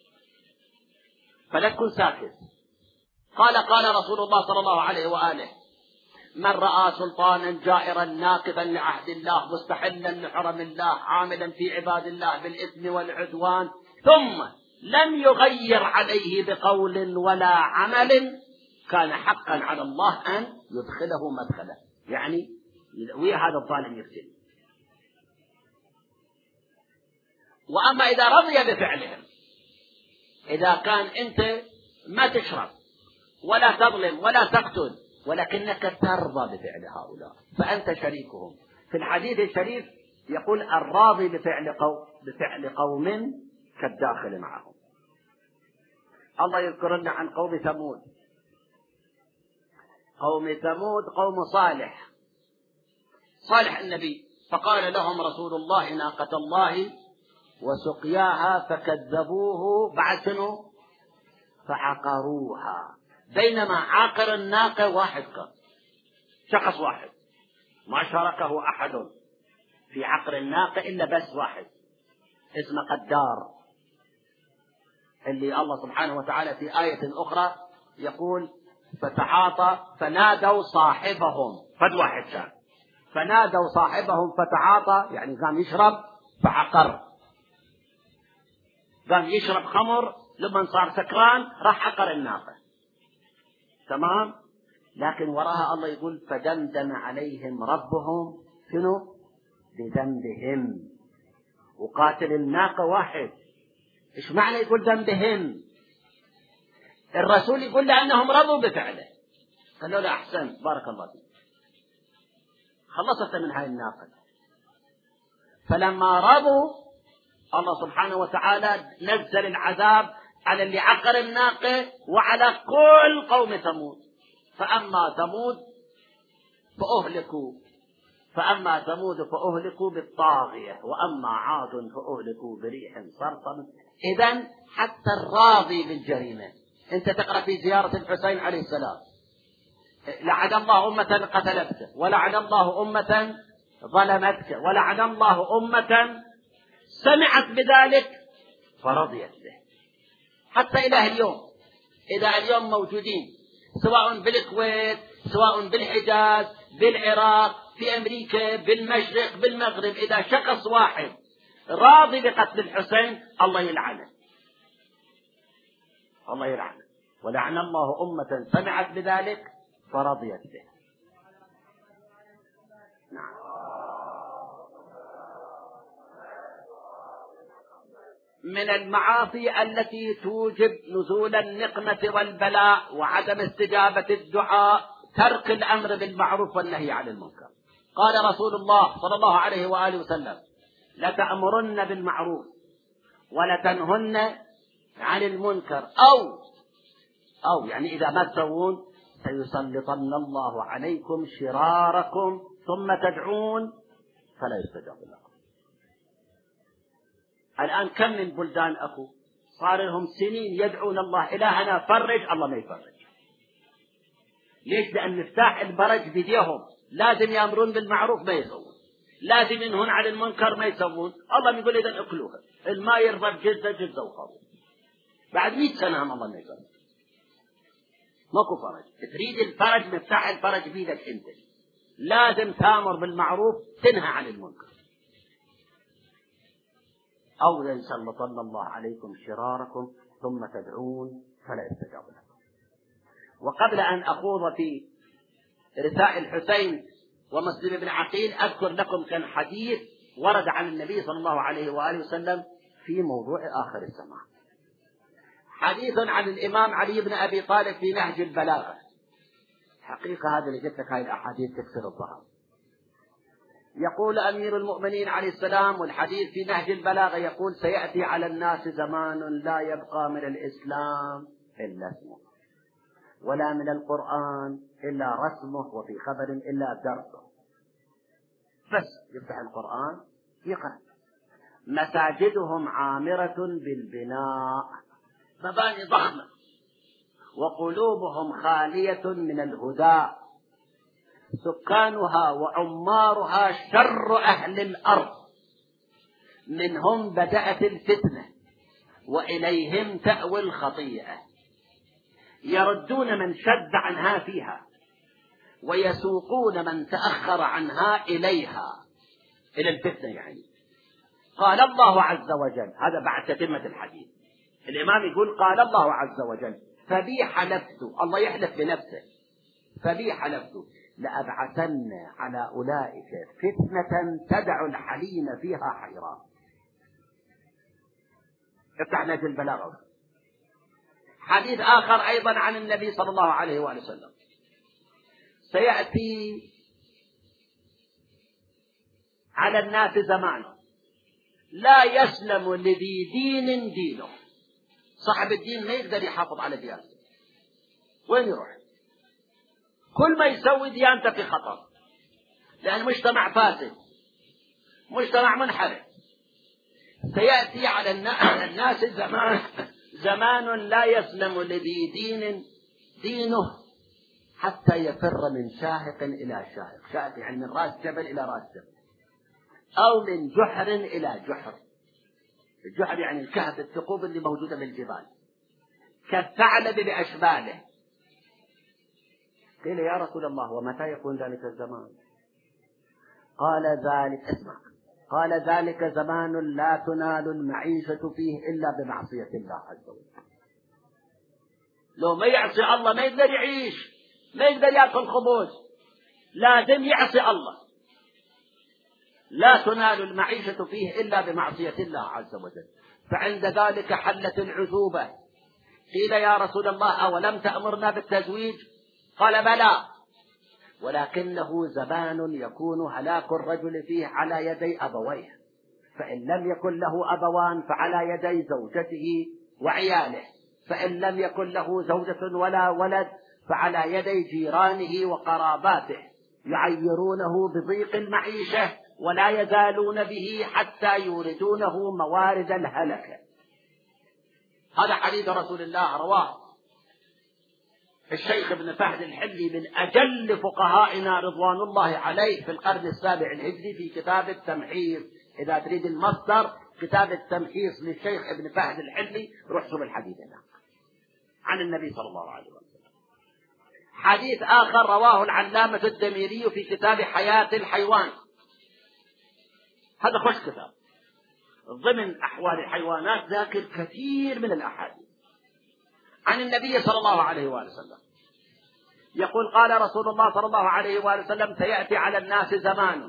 فلا تكون ساكت. قال رسول الله صلى الله عليه وآله: من رأى سلطانا جائرا ناقضا لعهد الله مستحلا لحرم الله عاملا في عباد الله بالإثم والعدوان ثم لم يغير عليه بقول ولا عمل كان حقا على الله أن يدخله مدخله، يعني وهذا الظالم يقتل. وأما إذا رضي بفعلهم، إذا كان أنت ما تشرب ولا تظلم ولا تقتل ولكنك ترضى بفعل هؤلاء فأنت شريكهم. في الحديث الشريف يقول: الراضي بفعل قوم كالداخل معهم. الله يذكر لنا عن قوم ثمود. قوم صالح النبي، فقال لهم رسول الله: ناقة الله وسقياها، فكذبوه بعد شنو؟ فعقروها. بينما عاقر الناقة واحد، كان شخص واحد ما شاركه أحد في عقر الناقة إلا بس واحد اسمه قدار، اللي الله سبحانه وتعالى في آية أخرى يقول: فتعاطى فنادوا صاحبهم، فد واحد كان، فنادوا صاحبهم فتعاطى، يعني قام يشرب فعقر، قام يشرب خمر، لما صار سكران راح عقر الناقة. تمام. لكن وراها الله يقول: فدمدم عليهم ربهم شنو؟ بذنبهم. وقاتل الناقة واحد. ايش معنى يقول ذنبهم؟ الرسول يقول لأنهم رضوا بفعله. قالوا له: أحسن، بارك الله فيك، خلصت من هاي الناقة. فلما رضوا الله سبحانه وتعالى نزل العذاب على اللي عقر الناقة وعلى كل قوم ثمود. فأما ثمود فأهلكوا بالطاغية، وأما عاد فأهلكوا بريح صرصر. إذن حتى الراضي بالجريمة، أنت تقرأ في زيارة الحسين عليه السلام: لعن الله أمة قتلتك، ولعن الله أمة ظلمتك، ولعن الله أمة سمعت بذلك فرضيت به. حتى إلى اليوم، إذا اليوم موجودين سواء بالكويت، سواء بالحجاز، بالعراق، في أمريكا، بالمشرق، بالمغرب، إذا شخص واحد راضي بقتل الحسين الله يلعنه، الله يلعنه. ولعن الله أمة سمعت بذلك فرضيت به. نعم. من المعاصي التي توجب نزول النقمة والبلاء وعدم استجابة الدعاء ترك الأمر بالمعروف والنهي عن المنكر. قال رسول الله صلى الله عليه وآله وسلم: لتأمرن بالمعروف ولتنهن عن المنكر، أو يعني إذا ما تسوون سيسلطن الله عليكم شراركم ثم تدعون فلا يستجاب لكم. الآن كم من بلدان صار لهم سنين يدعون الله: إلهنا فرج، الله ما يفرج. ليش؟ لأن مفتاح البرج بيديهم. لازم يأمرون بالمعروف ما يسوون، لازم ينهون عن المنكر ما يسوون. الله يقول: إذا أكلوها، الماء يرضى بجزة وخروج. بعد 100 سنة الله ما يفرج، ماكو فرج. تريد الفرج، مفتاح الفرج بيدك أنت. لازم تأمر بالمعروف، تنهى عن المنكر، أو ليسلطن الله عليكم شراركم ثم تدعون فلا يستجاب لكم. وقبل أن أخوض في رثاء الحسين ومسلم بن عقيل أذكر لكم كان حديث ورد عن النبي صلى الله عليه وآله وسلم في موضوع آخر الزمان. حديث عن الإمام علي بن أبي طالب في نهج البلاغة. حقيقة هذا اللي قلت لك، هاي الأحاديث تكسر الظهر. يقول أمير المؤمنين عليه السلام، والحديث في نهج البلاغة يقول: سيأتي على الناس زمان لا يبقى من الإسلام إلا اسمه، ولا من القرآن إلا رسمه، وفي خبر إلا درسه. بس يفتح القرآن يقرأ. مساجدهم عامرة بالبناء، مباني ضخمة، وقلوبهم خالية من الهدى، سكانها وعمارها شر أهل الأرض، منهم بدأت الفتنة وإليهم تأوي الخطيئة، يردون من شد عنها فيها ويسوقون من تأخر عنها إليها، إلى الفتنة يعني. قال الله عز وجل، هذا بعد تتمة الحديث، الإمام يقول: قال الله عز وجل: فبي حلفت، الله يحلف بنفسه، فبي حلفت لأبعثن على أولئك فتنة تدع الحليم فيها حيران. افتح نهج البلاغة. حديث آخر أيضا عن النبي صلى الله عليه وآله وسلم: سيأتي على الناس زمان لا يسلم لذي دين دينه. صاحب الدين ما يقدر يحافظ على ديانته، وين يروح؟ كل ما يسوي ديانته في خطر، لأن مجتمع فاسد، مجتمع منحرف. سيأتي على الناس زمان لا يسلم لذي دين دينه حتى يفر من شاهق إلى شاهق. شاهق يعني من رأس جبل إلى رأس جبل، أو من جحر إلى جحر. الجحر يعني الكهف، الثقوب اللي موجودة بالجبال، كالثعلب بأشباله. قيل: يا رسول الله ومتى يكون ذلك الزمان؟ قال: ذلك، اسمع، قال: ذلك زمان لا تنال المعيشة فيه إلا بمعصية الله عز وجل. لو ما يعصي الله ما يقدر يعيش، ما يقدر يأكل خبز، لازم يعصي الله. لا تنال المعيشة فيه إلا بمعصية الله عز وجل. فعند ذلك حلت العذوبة. قيل: يا رسول الله أولم تأمرنا بالتزويج؟ قال: بلى، ولكنه زمان يكون هلاك الرجل فيه على يدي أبويه، فإن لم يكن له أبوان فعلى يدي زوجته وعياله، فإن لم يكن له زوجة ولا ولد فعلى يدي جيرانه وقراباته، يعيرونه بضيق المعيشة ولا يزالون به حتى يوردونه موارد الهلكة. هذا حديث رسول الله، رواه الشيخ ابن فهد الحلي من أجل فقهائنا رضوان الله عليه في القرن السابع الهجري في كتاب التمحيص. إذا تريد المصدر كتاب التمحيص للشيخ ابن فهد الحلي، روح شوف الحديث هنا عن النبي صلى الله عليه وسلم. حديث آخر رواه العلامة الدميري في كتاب حياة الحيوان، هذا خوش كتاب، ضمن أحوال الحيوانات ذاكر كثير من الأحاديث عن النبي صلى الله عليه وآله وسلم. يقول: قال رسول الله صلى الله عليه وآله وسلم: سيأتي على الناس زمان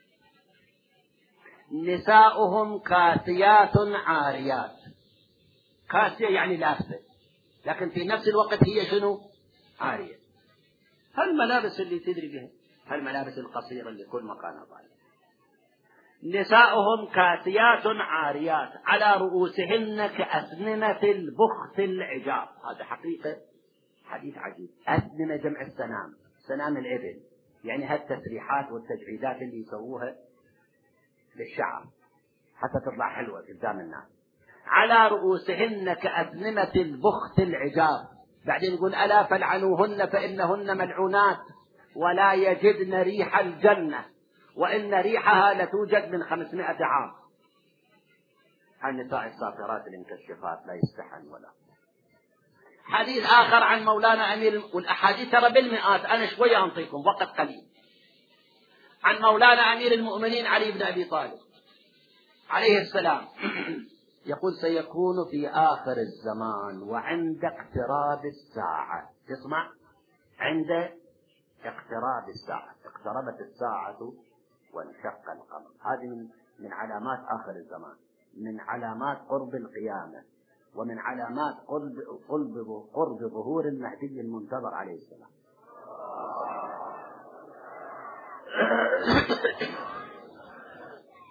نساؤهم كاسيات عاريات. كاسية يعني لابسة، لكن في نفس الوقت هي شنو؟ عارية. هالملابس اللي تدري بها، هالملابس القصيرة اللي كل مكانها ضايع. نساؤهم كاسيات عاريات على رؤوسهن كأسنمة البخت العجاب. هذا حقيقة حديث عجيب. أسنمة جمع السنام، سنام الإبل، يعني هالتسريحات والتجعيدات اللي يسووها للشعر حتى تطلع حلوة قدام الناس. على رؤوسهن كأسنمة البخت العجاب. بعدين يقول: ألا فلعنوهن فإنهن ملعونات ولا يجدن ريح الجنة وإن ريحها لتوجد من 500 عام. النساء السافرات المكشفات لا يستحن ولا. حديث آخر عن مولانا أمير، والأحاديث ترى بالمئات، أنا شوية أنطيكم وقت قليل. عن مولانا أمير المؤمنين علي بن أبي طالب عليه السلام يقول: سيكون في آخر الزمان وعند اقتراب الساعة. تسمع؟ عند اقتراب الساعة، اقتربت الساعة وانشق القمر. هذه من علامات آخر الزمان، من علامات قرب القيامة، ومن علامات قرب ظهور المهدي المنتظر عليه السلام.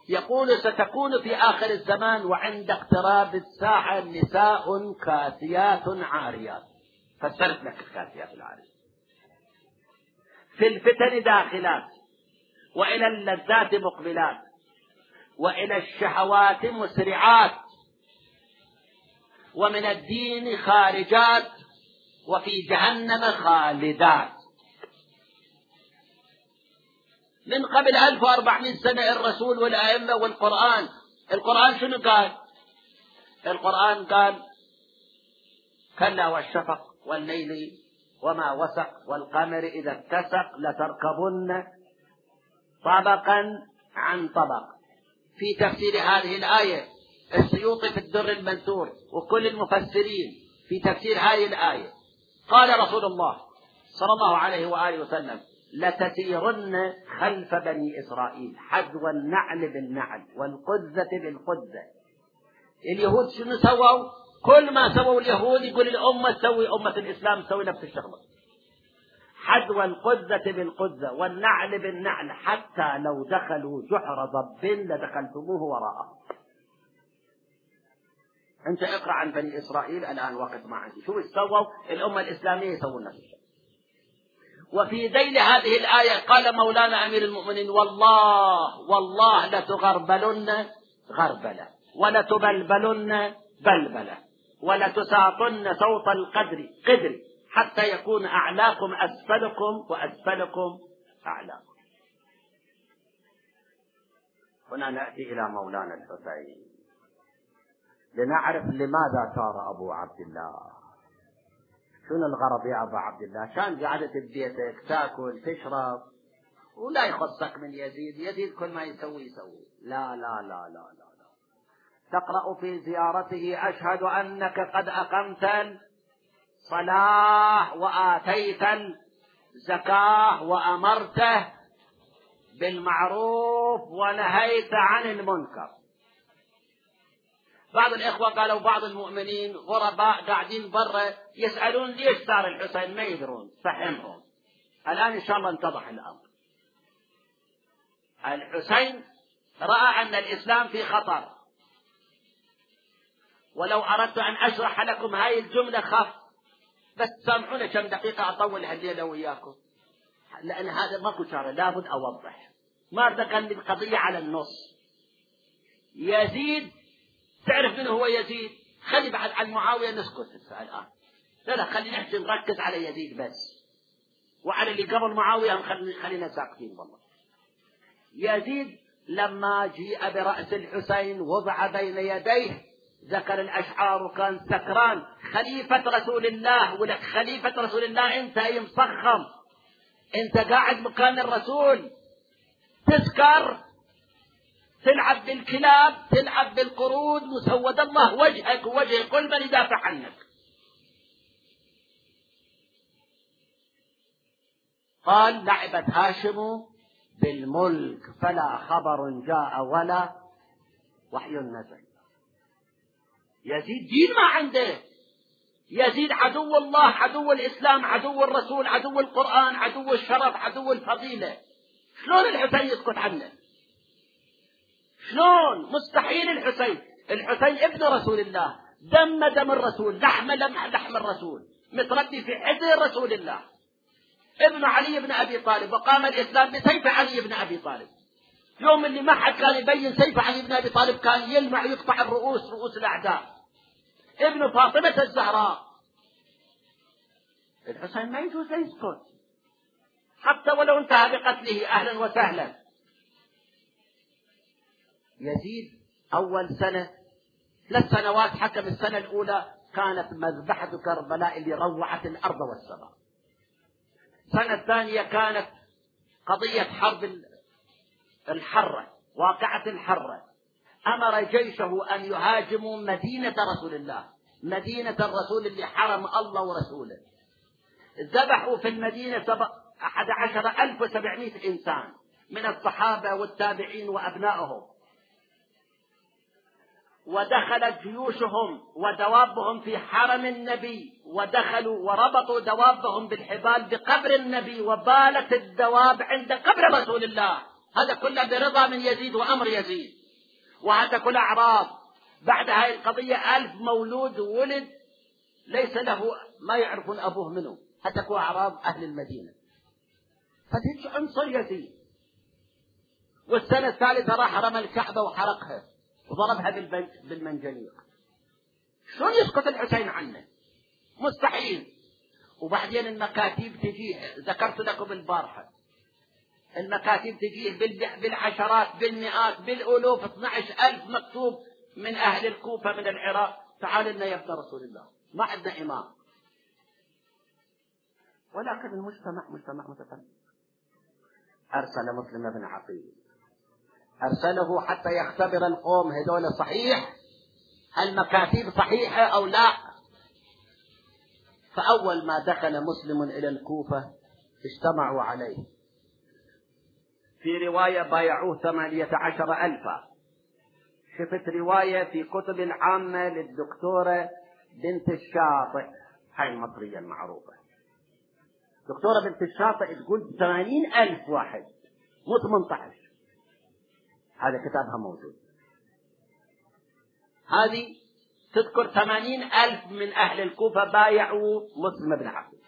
يقول ستكون في آخر الزمان وعند اقتراب الساعة نساء كاسيات عاريات. فسرت لك الكاسيات العاريات. في الفتن داخلات، وإلى اللذات مقبلات، وإلى الشهوات مسرعات، ومن الدين خارجات، وفي جهنم خالدات. من قبل 1400 سنة الرسول والأئمة والقرآن. القرآن شنو قال؟ القرآن قال: كلا والشفق والليل وما وسق والقمر إذا اتسق لتركبن طبقا عن طبق. في تفسير هذه الآية السيوطي في الدر المنثور وكل المفسرين في تفسير هذه الآية قال رسول الله صلى الله عليه وآله وسلم: لتسيرن خلف بني إسرائيل حذو النعل بالنعل والقذة بالقذة. اليهود شنو سووا؟ كل ما سووا اليهود يقول الأمة تسوي، أمة الإسلام تسوي نفس الشغلة، حذو القذة بالقذة والنعل بالنعل، حتى لو دخلوا جحر ضب لدخلتموه وراءه. أنت اقرأ عن بني إسرائيل الآن وقت ما عندي، شو سووا الأمة الإسلامية؟ يسوون نفس الشيء. وفي ذيل هذه الآية قال مولانا أمير المؤمنين: والله لتغربلن غربلة ولتبلبلن بلبلة ولتساطن صوت القدر قدر حتى يكون أعلاكم أسفلكم وأسفلكم أعلاكم. هنا نأتي إلى مولانا الحسين لنعرف لماذا صار أبو عبد الله. شنو الغرض يا أبو عبد الله؟ كان قاعدة ببيتك تأكل تشرب ولا يخصك من يزيد. يزيد كل ما يسوي. لا لا لا لا لا. تقرأ في زيارته: أشهد أنك قد أقمت الصلاة وآتيت الزكاة وأمرته بالمعروف ونهيت عن المنكر. بعض الإخوة قالوا بعض المؤمنين غرباء قاعدين برا يسألون ليش صار الحسين، ما يدرون. فهمهم الآن إن شاء الله انتضح الأمر. الحسين رأى أن الإسلام في خطر، ولو أردت أن أشرح لكم هاي الجملة خف، بس سامحونا كم دقيقة أطول هالليلة وياكم، لأن هذا ماكو شارع لابد أوضح. ما ذكرني القضية على النص. يزيد تعرف من هو يزيد؟ خلي بعد عن معاوية نسكت الآن. لا خلينا نحكي نركز على يزيد بس، وعلى اللي قبل معاوية خلينا ساكتين. والله يزيد لما جيء برأس الحسين وضع بين يديه ذكر الأشعار وكان سكران. خليفة رسول الله، ولك خليفة رسول الله أنت أي مصخم، أنت قاعد مكان الرسول تسكر، تلعب بالكلاب، تلعب بالقرود، مسود الله وجهك ووجه كل من يدافع عنك. قال: لعبت هاشم بالملك فلا خبر جاء ولا وحي نزل. يزيد دين ما عنده. يزيد عدو الله، عدو الإسلام، عدو الرسول، عدو القرآن، عدو الشرف، عدو الفضيلة. شلون الحسين يسكت عنه؟ شلون؟ مستحيل. الحسين ابن رسول الله، دم الرسول، لحم الرسول، متربي في حجر رسول الله، ابن علي بن أبي طالب، وقام الإسلام بسيف علي بن أبي طالب. يوم اللي ما حد كان يبين سيف علي بن أبي طالب كان يلمع يقطع رؤوس الأعداء. ابن فاطمة الزهراء. الحسين ما يجوز يسكت حتى ولو انتهى بقتله، أهلا وسهلا. يزيد أول سنة 3 سنوات حكم. السنة الأولى كانت مذبحة كربلاء اللي روعت الأرض والسماء. السنة الثانية كانت قضية حرب الحرة، واقعة الحرة. أمر جيشه أن يهاجموا مدينة رسول الله، مدينة الرسول اللي حرم الله ورسوله. ذبحوا في المدينة 11,700 إنسان من الصحابة والتابعين وأبنائهم، ودخلت جيوشهم ودوابهم في حرم النبي، ودخلوا وربطوا دوابهم بالحبال بقبر النبي، وبالت الدواب عند قبر رسول الله. هذا كله برضا من يزيد وأمر يزيد. وهتكون أعراض. بعد هاي القضية 1000 مولود ولد ليس له ما يعرفون أبوه منه، هتكون أعراض أهل المدينة. فتجي عنصر يزيد. والسنة الثالثة راح رمى الكعبة وحرقها وضربها بالمنجنيق. شلون يسقط الحسين عنه؟ مستحيل. وبعدين المكاتيب تجيه، ذكرت لكم البارحة، المكاتيب تجيه بالعشرات بالمئات بالألوف، 12,000 مكتوب من أهل الكوفة من العراق، تعال لنا يا ابن رسول الله، ما عندنا إمام. ولكن المجتمع مجتمع متفرق. أرسل مسلم بن عقيل، أرسله حتى يختبر القوم هذول صحيح المكاتيب صحيحة أو لا. فأول ما دخل مسلم إلى الكوفة اجتمعوا عليه. في رواية بايعوه 18,000. شفت رواية في كتب العامة للدكتورة بنت الشاطئ، هاي المصرية المعروفة، دكتورة بنت الشاطئ تقول 80,000 واحد مو 18. هذا كتابها موجود. هذه تذكر 80,000 من أهل الكوفة بايعوا مسلم بن عقيل.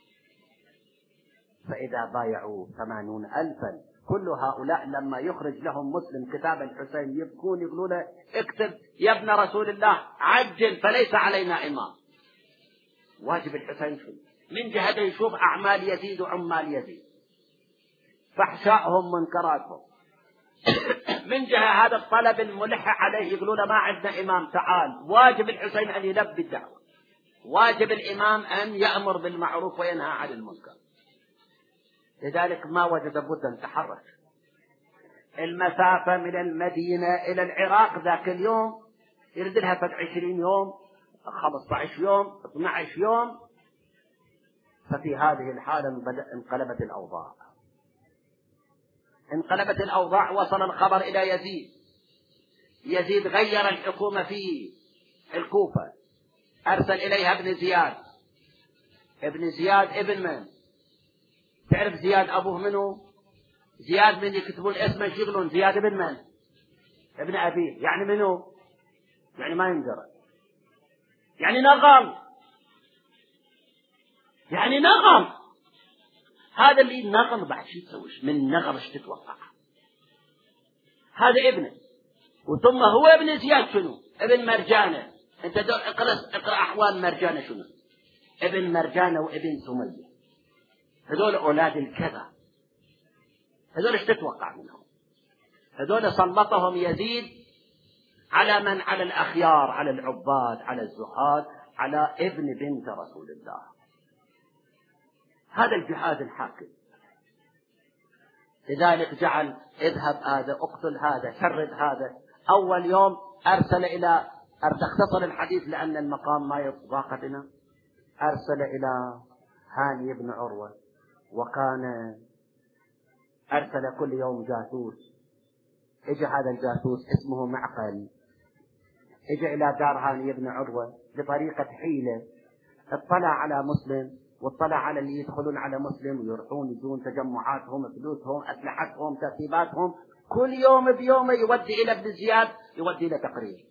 فإذا بايعوا 80,000 كل هؤلاء لما يخرج لهم مسلم كتاب الحسين يبكون يقولون له اكتب يا ابن رسول الله عجل فليس علينا إمام. واجب الحسين شو؟ من جهة يشوف أعمال يزيد وعمال يزيد، فحشائهم منكراتهم. من جهة هذا الطلب الملح عليه يقولون ما عندنا إمام، تعال واجب الحسين أن يلبي الدعوة، واجب الإمام أن يأمر بالمعروف وينهى عن المنكر. لذلك ما وجد بد أن تحرك. المسافة من المدينة إلى العراق ذاك اليوم يرد لها 20 يوم 15 يوم 12 يوم. ففي هذه الحالة انقلبت الأوضاع. وصل الخبر إلى يزيد غير الحكومة في الكوفة، أرسل إليها ابن زياد ابن من؟ تعرف زياد أبوه منه؟ زياد من يكتبون اسمه يشغلون زياد ابن من؟ ابن أبيه. يعني منه؟ يعني ما ينقرأ، يعني نغم. هذا اللي نغم بعد شو تسويش من نغم ايش تتوقع؟ هذا ابنه. وثم هو ابن زياد شنو؟ ابن مرجانة. انت اقرأ أحوال مرجانة شنو؟ ابن مرجانة وابن سمية، هذول أولاد الكذا. هذول ايش تتوقع منهم؟ هذول سلطهم يزيد على من؟ على الأخيار، على العباد، على الزهاد، على ابن بنت رسول الله. هذا الجهاد الحاكم. لذلك جعل اذهب هذا اقتل هذا شرد هذا. أول يوم أرسل إلى أختصر الحديث لأن المقام ما يضاق بنا. أرسل إلى هاني بن عروة، وكان أرسل كل يوم جاسوس. إجا هذا الجاسوس اسمه معقل، إجا إلى دار هاني بن عروة بطريقة حيلة، اطلع على مسلم واطلع على اللي يدخلون على مسلم ويروحون يجون تجمعاتهم، فلوسهم، أسلحتهم، ترتيباتهم، كل يوم بيوم يودي إلى ابن زياد، يودي إلى تقرير.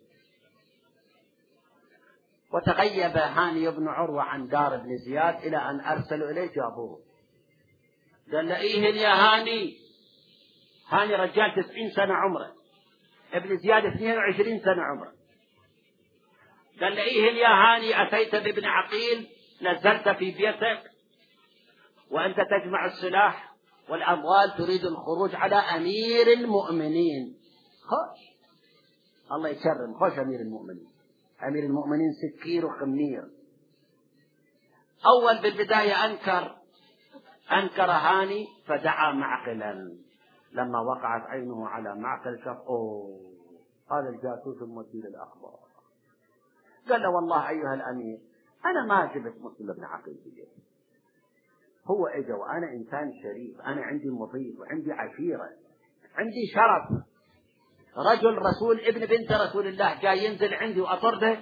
وتغيب هاني بن عروة عن دار ابن زياد إلى أن أرسلوا إليه جابوه. قال له إيهن يا هاني رجال 90 سنة عمره، ابن زياد 22 سنة عمره. قال له إيهن يا هاني أتيت بابن عقيل، نزلت في بيتك وأنت تجمع السلاح والأموال، تريد الخروج على أمير المؤمنين. خوش الله يكرم، خوش أمير المؤمنين سكير وخمير. أول بالبداية أنكر هاني، فدعا معقلا. لما وقعت عينه على معقل شاف هذا الجاسوس المثير الأخبار. قال له والله أيها الأمير أنا ما جبت مسلم بن عقيل في جيبي، هو إجا وأنا إنسان شريف، أنا عندي مضيف وعندي عشيرة، عندي شرف، رجل رسول ابن بنت رسول الله جاي ينزل عندي وأطرده.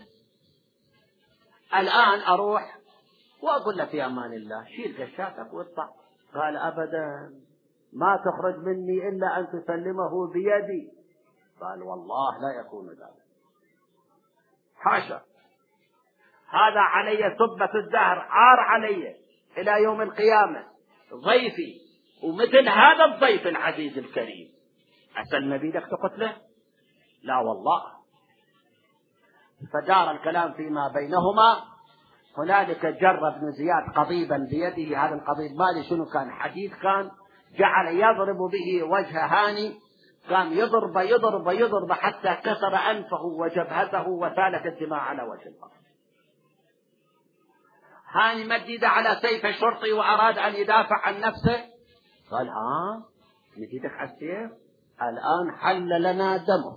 الآن أروح وأقول له في أمان الله شيل كشافك واطلع. قال أبدا ما تخرج مني إلا أن تسلمه بيدي. قال والله لا يكون ذلك، حاشا، هذا علي سبة الدهر، عار علي إلى يوم القيامة، ضيفي ومثل هذا الضيف العزيز الكريم أسلم بيدك تقتله؟ لا والله. فدار الكلام فيما بينهما. هنالك جر بن زياد قضيبا بيده، هذا القضيب مالي شنو كان، حديد كان، جعل يضرب به وجه هاني، قام يضرب يضرب يضرب حتى كسر أنفه وجبهته وسالت الدماء على وجه الأرض. هاني مدد على سيف الشرطي وأراد أن يدافع عن نفسه، قال ها مديدك على السيف، الآن حل لنا دمك.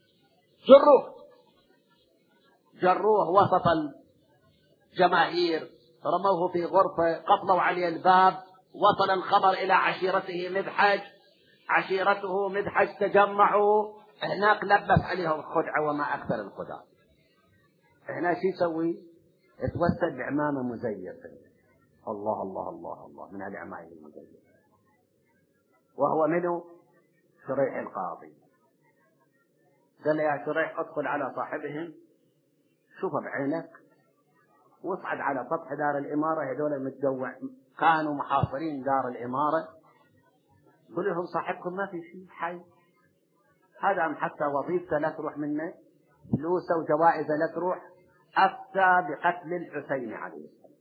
جروه وسط الجماهير، رموه في غرفة، قفلوا عليه الباب. وصل الخبر إلى عشيرته مدحج، عشيرته مدحج تجمعوا هناك، لبس عليهم خدعة وما أكثر الخدع. هنا شو يسوي؟ اتوسد بعمامة مزيفة، الله الله الله الله، من العمايم المزيفة، وهو منه شريح القاضي. قال له يا شريح ادخل على صاحبهم، شوفه بعينك، واصعد على سطح دار الإمارة، هذول متجوع كانوا محاصرين دار الإمارة، قل لهم صاحبكم ما في شيء حي، هذا حتى وظيفته لا تروح منه، فلوسه وجوائزه لا تروح، أفتى بقتل الحسين عليه السلام،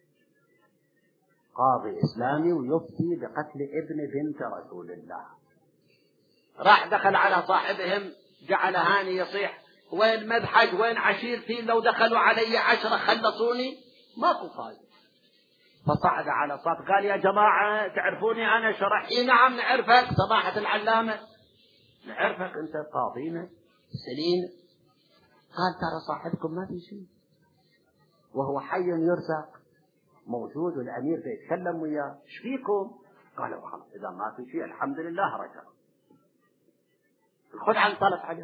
قاضي إسلامي ويفتي بقتل ابن بنت رسول الله. راح دخل على صاحبهم، جعل هاني يصيح وين مدحج وين عشيرتي، لو دخلوا علي 10 خلصوني، ماكو فايدة. فصعد على صوت قال يا جماعة تعرفوني أنا شرحي؟ نعم نعرفك سماحة العلامة، نعرفك أنت قاضينا سليم. قال ترى صاحبكم ما في شيء، وهو حي يرزق موجود، والأمير يتكلم وياه، ايش فيكم؟ قالوا خلاص إذا ما في شيء الحمد لله رجع. الخدعة انطلت عليه.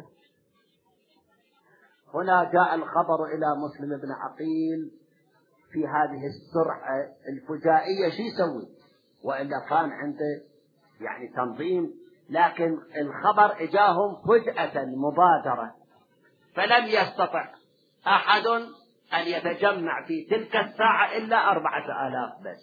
هنا جاء الخبر إلى مسلم بن عقيل في هذه السرعة الفجائية، شو يسوي؟ وإلا كان عنده يعني تنظيم، لكن الخبر إجاهم فجأة مبادرة، فلم يستطع أحد أن يتجمع في تلك الساعة إلا 4000 بس.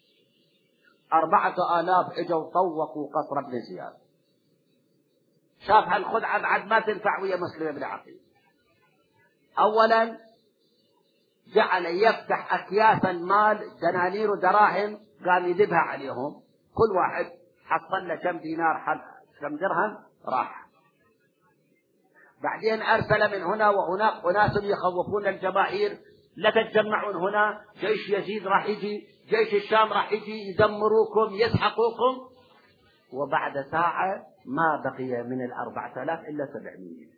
4000 إجوا طوقوا قصر ابن زياد. شاف هالخدعة بعد ما تنفع ويا مسلم بن عقيل. أولا جعل يفتح أكياس المال، دنانير ودراهم، قام يذبها عليهم، كل واحد حصل له كم دينار كم درهم راح. بعدين أرسل من هنا وهناك أناس يخوفون الجماهير، لا تتجمعون هنا، جيش يزيد راح يجي، جيش الشام راح يجي يدمروكم يسحقوكم. وبعد ساعة ما بقي من 4000 إلا 700.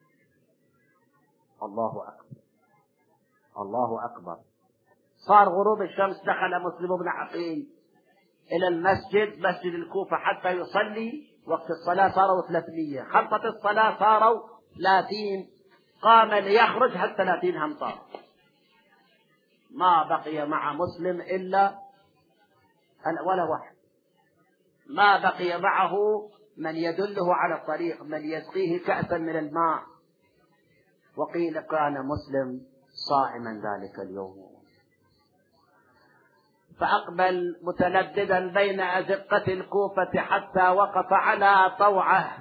الله أكبر الله أكبر. صار غروب الشمس، دخل مسلم بن عقيل إلى المسجد، مسجد الكوفة، حتى يصلي. وقت الصلاة صاروا 300، خلطة الصلاة صاروا 30، قام ليخرج حتى 30 أمتار. ما بقي مع مسلم إلا ولا واحد، ما بقي معه من يدله على الطريق، من يسقيه كأسا من الماء. وقيل كان مسلم صائما ذلك اليوم. فأقبل متلددا بين أزقة الكوفة حتى وقف على طوعه.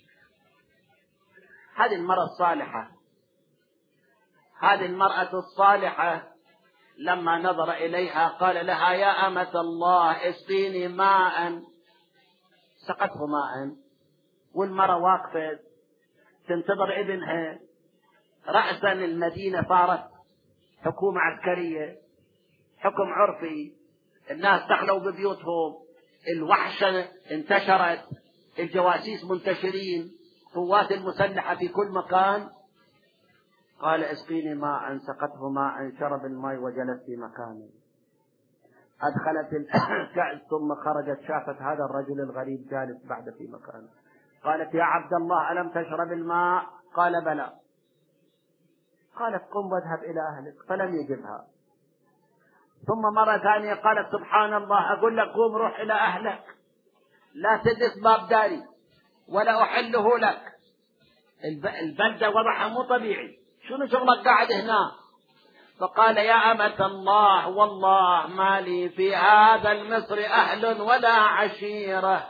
هذه المرأة الصالحة، هذه المرأة الصالحة لما نظر إليها قال لها يا أمة الله اسقيني ماء، سقته ماء. والمرأة واقفة تنتظر ابنها. رأسا المدينة صارت حكومة عسكرية، حكم عرفي، الناس دخلوا ببيوتهم، الوحشة انتشرت، الجواسيس منتشرين، قوات المسلحة في كل مكان. قال اسقيني ماء، سقته ماء، شرب الماء وجلس في مكانه. أدخلت الكأس ثم خرجت، شافت هذا الرجل الغريب جالس بعد في مكانه. قالت يا عبد الله ألم تشرب الماء؟ قال بلى. قالت قم واذهب إلى أهلك، فلم يجبها. ثم مرة ثانية قالت سبحان الله، أقول لك قوم روح إلى أهلك، لا تدس باب داري ولا أحله لك. البلدة وضعها مو طبيعي، شنو شغلك قاعد هنا؟ فقال يا أمة الله والله ما لي في هذا المصر أهل ولا عشيرة.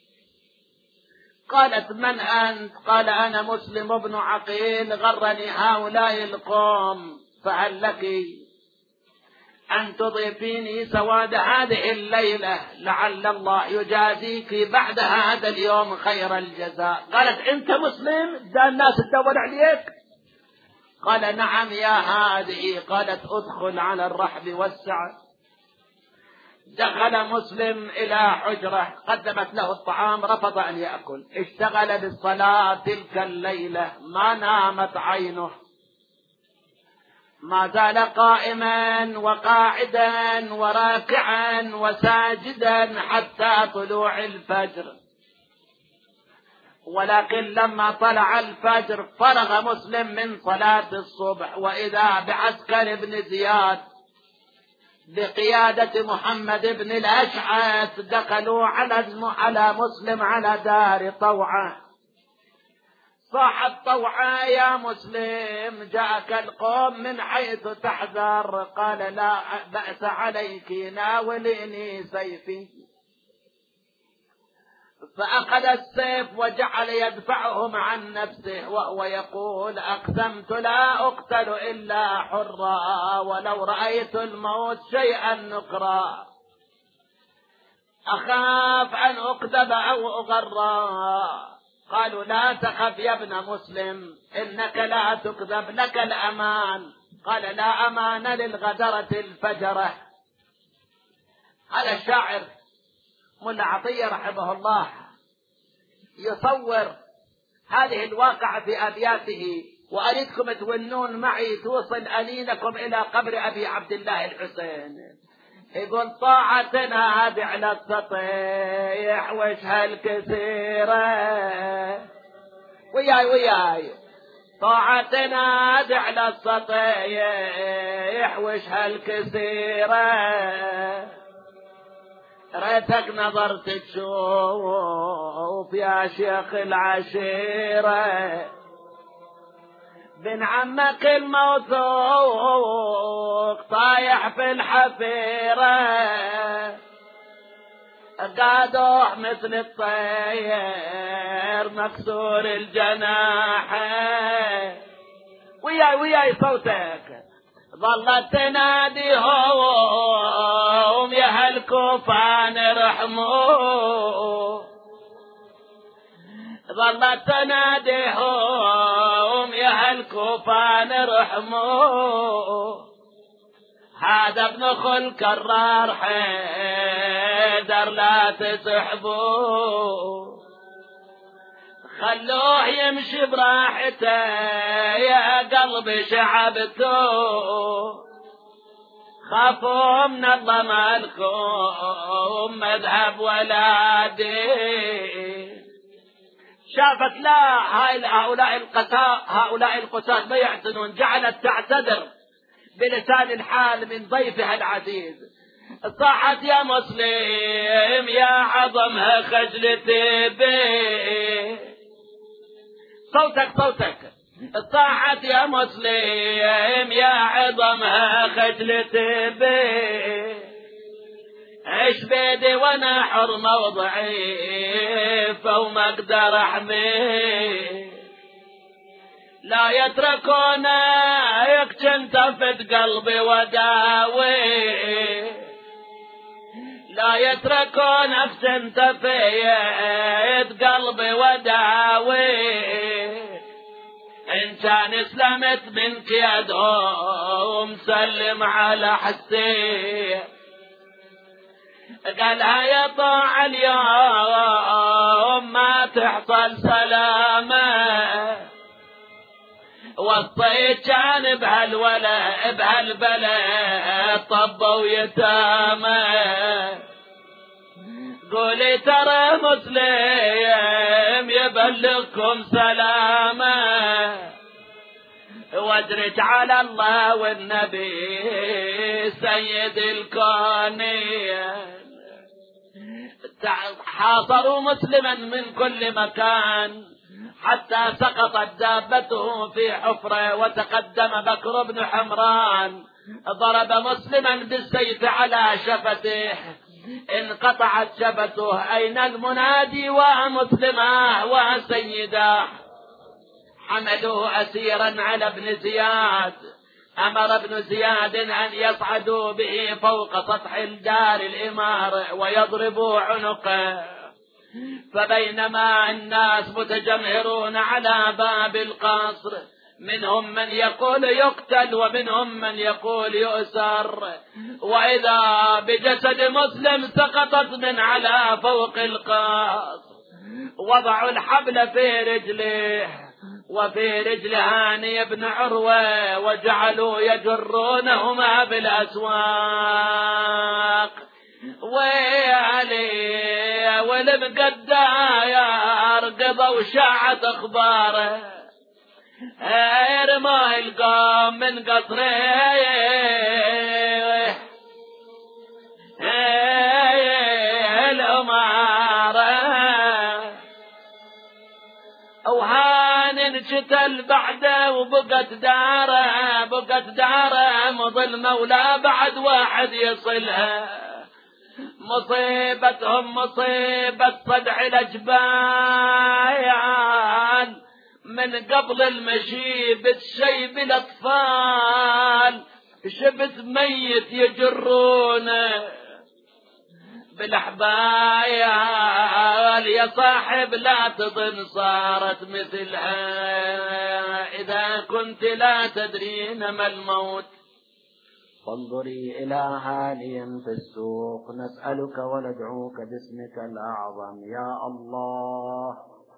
قالت من أنت؟ قال أنا مسلم بن عقيل، غرني هؤلاء القوم، فهل لك أن تضيفيني سواد هذه الليلة لعل الله يجازيك بعد هذا اليوم خير الجزاء. قالت أنت مسلم؟ ده الناس تدور عليك. قال نعم يا هذه. قالت ادخل على الرحب والسعة. دخل مسلم إلى حجرة، قدمت له الطعام، رفض أن يأكل. اشتغل بالصلاة تلك الليلة، ما نامت عينه، ما زال قائما وقاعدا وراكعا وساجدا حتى طلوع الفجر. ولكن لما طلع الفجر فرغ مسلم من صلاة الصبح، وإذا بعسكر بن زياد بقيادة محمد بن الأشعث دخلوا على مسلم على دار طوعة. صاحت طوعة يا مسلم جاءك القوم من حيث تحذر. قال لا بأس عليك، ناوليني سيفي. فأخذ السيف وجعل يدفعهم عن نفسه وهو يقول أقسمت لا أقتل إلا حرا، ولو رأيت الموت شيئا نكرا، أخاف أن أكذب أو أغرى. قالوا لا تخف يا ابن مسلم، إنك لا تكذب، لك الأمان. قال لا أمان للغدرة الفجرة. هذا الشاعر ملا عطية رحمه الله يصور هذه الواقعة في أبياته، وأريدكم تونون معي توصل أنينكم إلى قبر أبي عبد الله الحسين. يقول طاعتنا هذه على السطيح وجه الكثيرة، وياي طاعتنا هذه على السطيح وجه الكثيرة، ريتك نظرت تشوف يا شيخ العشيرة بن عمك الموثوق طايح في الحفيرة، قادوح مثل الطير مكسور الجناح. وياي صوتك. ظلت تناديهم يا هالكوفان ارحموا، ظلت تناديهم يا هالكوفان ارحموا، هذا ابن خل كرار حيدر لا تسحبوا، خلوه يمشي براحته يا قلبي شعبته، خافوا من الله مالكم مذهب ولادي. شافت لا هؤلاء القساة ما يحسنون، جعلت تعتذر بلسان الحال من ضيفها العزيز. صاحت يا مسلم يا عظمها خجلتي بي، صوتك. صاحت يا مسلم يا عظمها خجلتي بي، عيش بيدي وانا حر موضعي فوما اقدر احمي، لا يتركونا يكتنتفت قلبي وداوي، لا يتركون يكتنتفت قلبي وداوي، إن كان اسلمت من كيدهم سلم على حسين. قالها يا طاع اليوم ما تحصل سلامة، وصيت كان بهالبلد طبوا يتامى، قولي ترى مسلم يبلغكم سلامة، وادرج على الله والنبي سيد الكونين. حاصروا مسلما من كل مكان، حتى سقطت دابته في حفرة، وتقدم بكر بن حمران ضرب مسلما بالسيف على شفته، انقطعت شفته. أين المنادي ومسلمة وسيدة؟ حملوه أسيرا على ابن زياد. أمر ابن زياد أن يصعدوا به فوق سطح الدار الإمارة ويضربوا عنقه. فبينما الناس متجمهرون على باب القصر، منهم من يقول يقتل ومنهم من يقول يؤسر، وإذا بجسد مسلم سقطت من على فوق القصر. وضعوا الحبل في رجله وفي رجل هاني بن عروة، وجعلوا يجرونهما بالأسواق. ويلي والمقداير قضوا شاعت أخباره، رماه القوم من قصره الأمارة، وهان انشتل بعده وبقت داره مظل مولى بعد واحد يصلها. مصيبتهم مصيبة صدع الأجبان، من قبل المشي بالشيب الأطفال، شبت ميت يجرونه بالأحبال. يا صاحب لا تظن صارت مثلها، إذا كنت لا تدرين ما الموت فانظري إلى حالهم في السوق، نسألك وندعوك باسمك الأعظم يا الله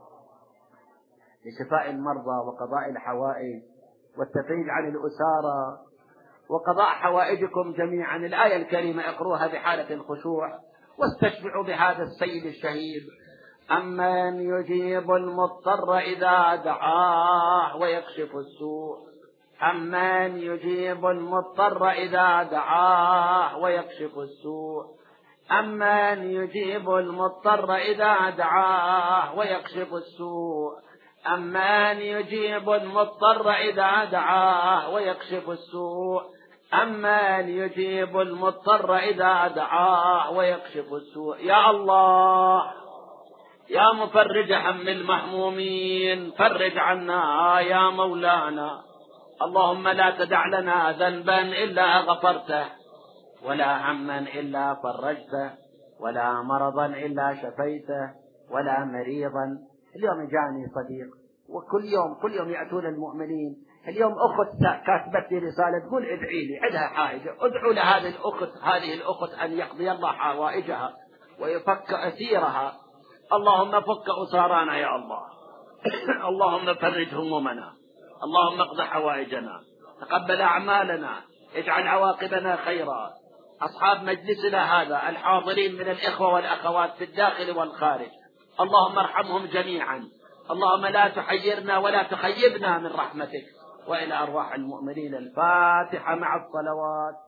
لشفاء المرضى وقضاء الحوائج والتفريج عن الأسارى وقضاء حوائجكم جميعا. الآية الكريمة اقروها بحالة الخشوع واستشفعوا بهذا السيد الشهيد. أمن يجيب المضطر إذا دعاه ويكشف السوء، أمن يجيب المضطر إذا دعاه ويكشف السوء، أمن يجيب المضطر إذا دعاه ويكشف السوء، أمن يجيب المضطر إذا دعاه ويكشف السوء، أمن يجيب المضطر إذا دعاه ويكشف السوء. يا الله يا مفرج هم المحمومين، فرج عنا يا مولانا. اللهم لا تدع لنا ذنبا إلا غفرته، ولا هما إلا فرجته، ولا مرضا إلا شفيته، ولا مريضا. اليوم جاني صديق، وكل يوم يأتون المؤمنين. اليوم أخت كاتبت لي رسالة تقول ادعي لي، عندها حاجة، ادعوا لهذه الأخت أن يقضي الله حوائجها ويفك أسيرها. اللهم فك أسارانا يا الله. اللهم فرج همومنا، اللهم اقض حوائجنا، تقبل أعمالنا، اجعل عواقبنا خيرا. أصحاب مجلسنا هذا الحاضرين من الإخوة والأخوات في الداخل والخارج، اللهم ارحمهم جميعا. اللهم لا تحيرنا ولا تخيبنا من رحمتك. وإلى أرواح المؤمنين الفاتحة مع الصلوات.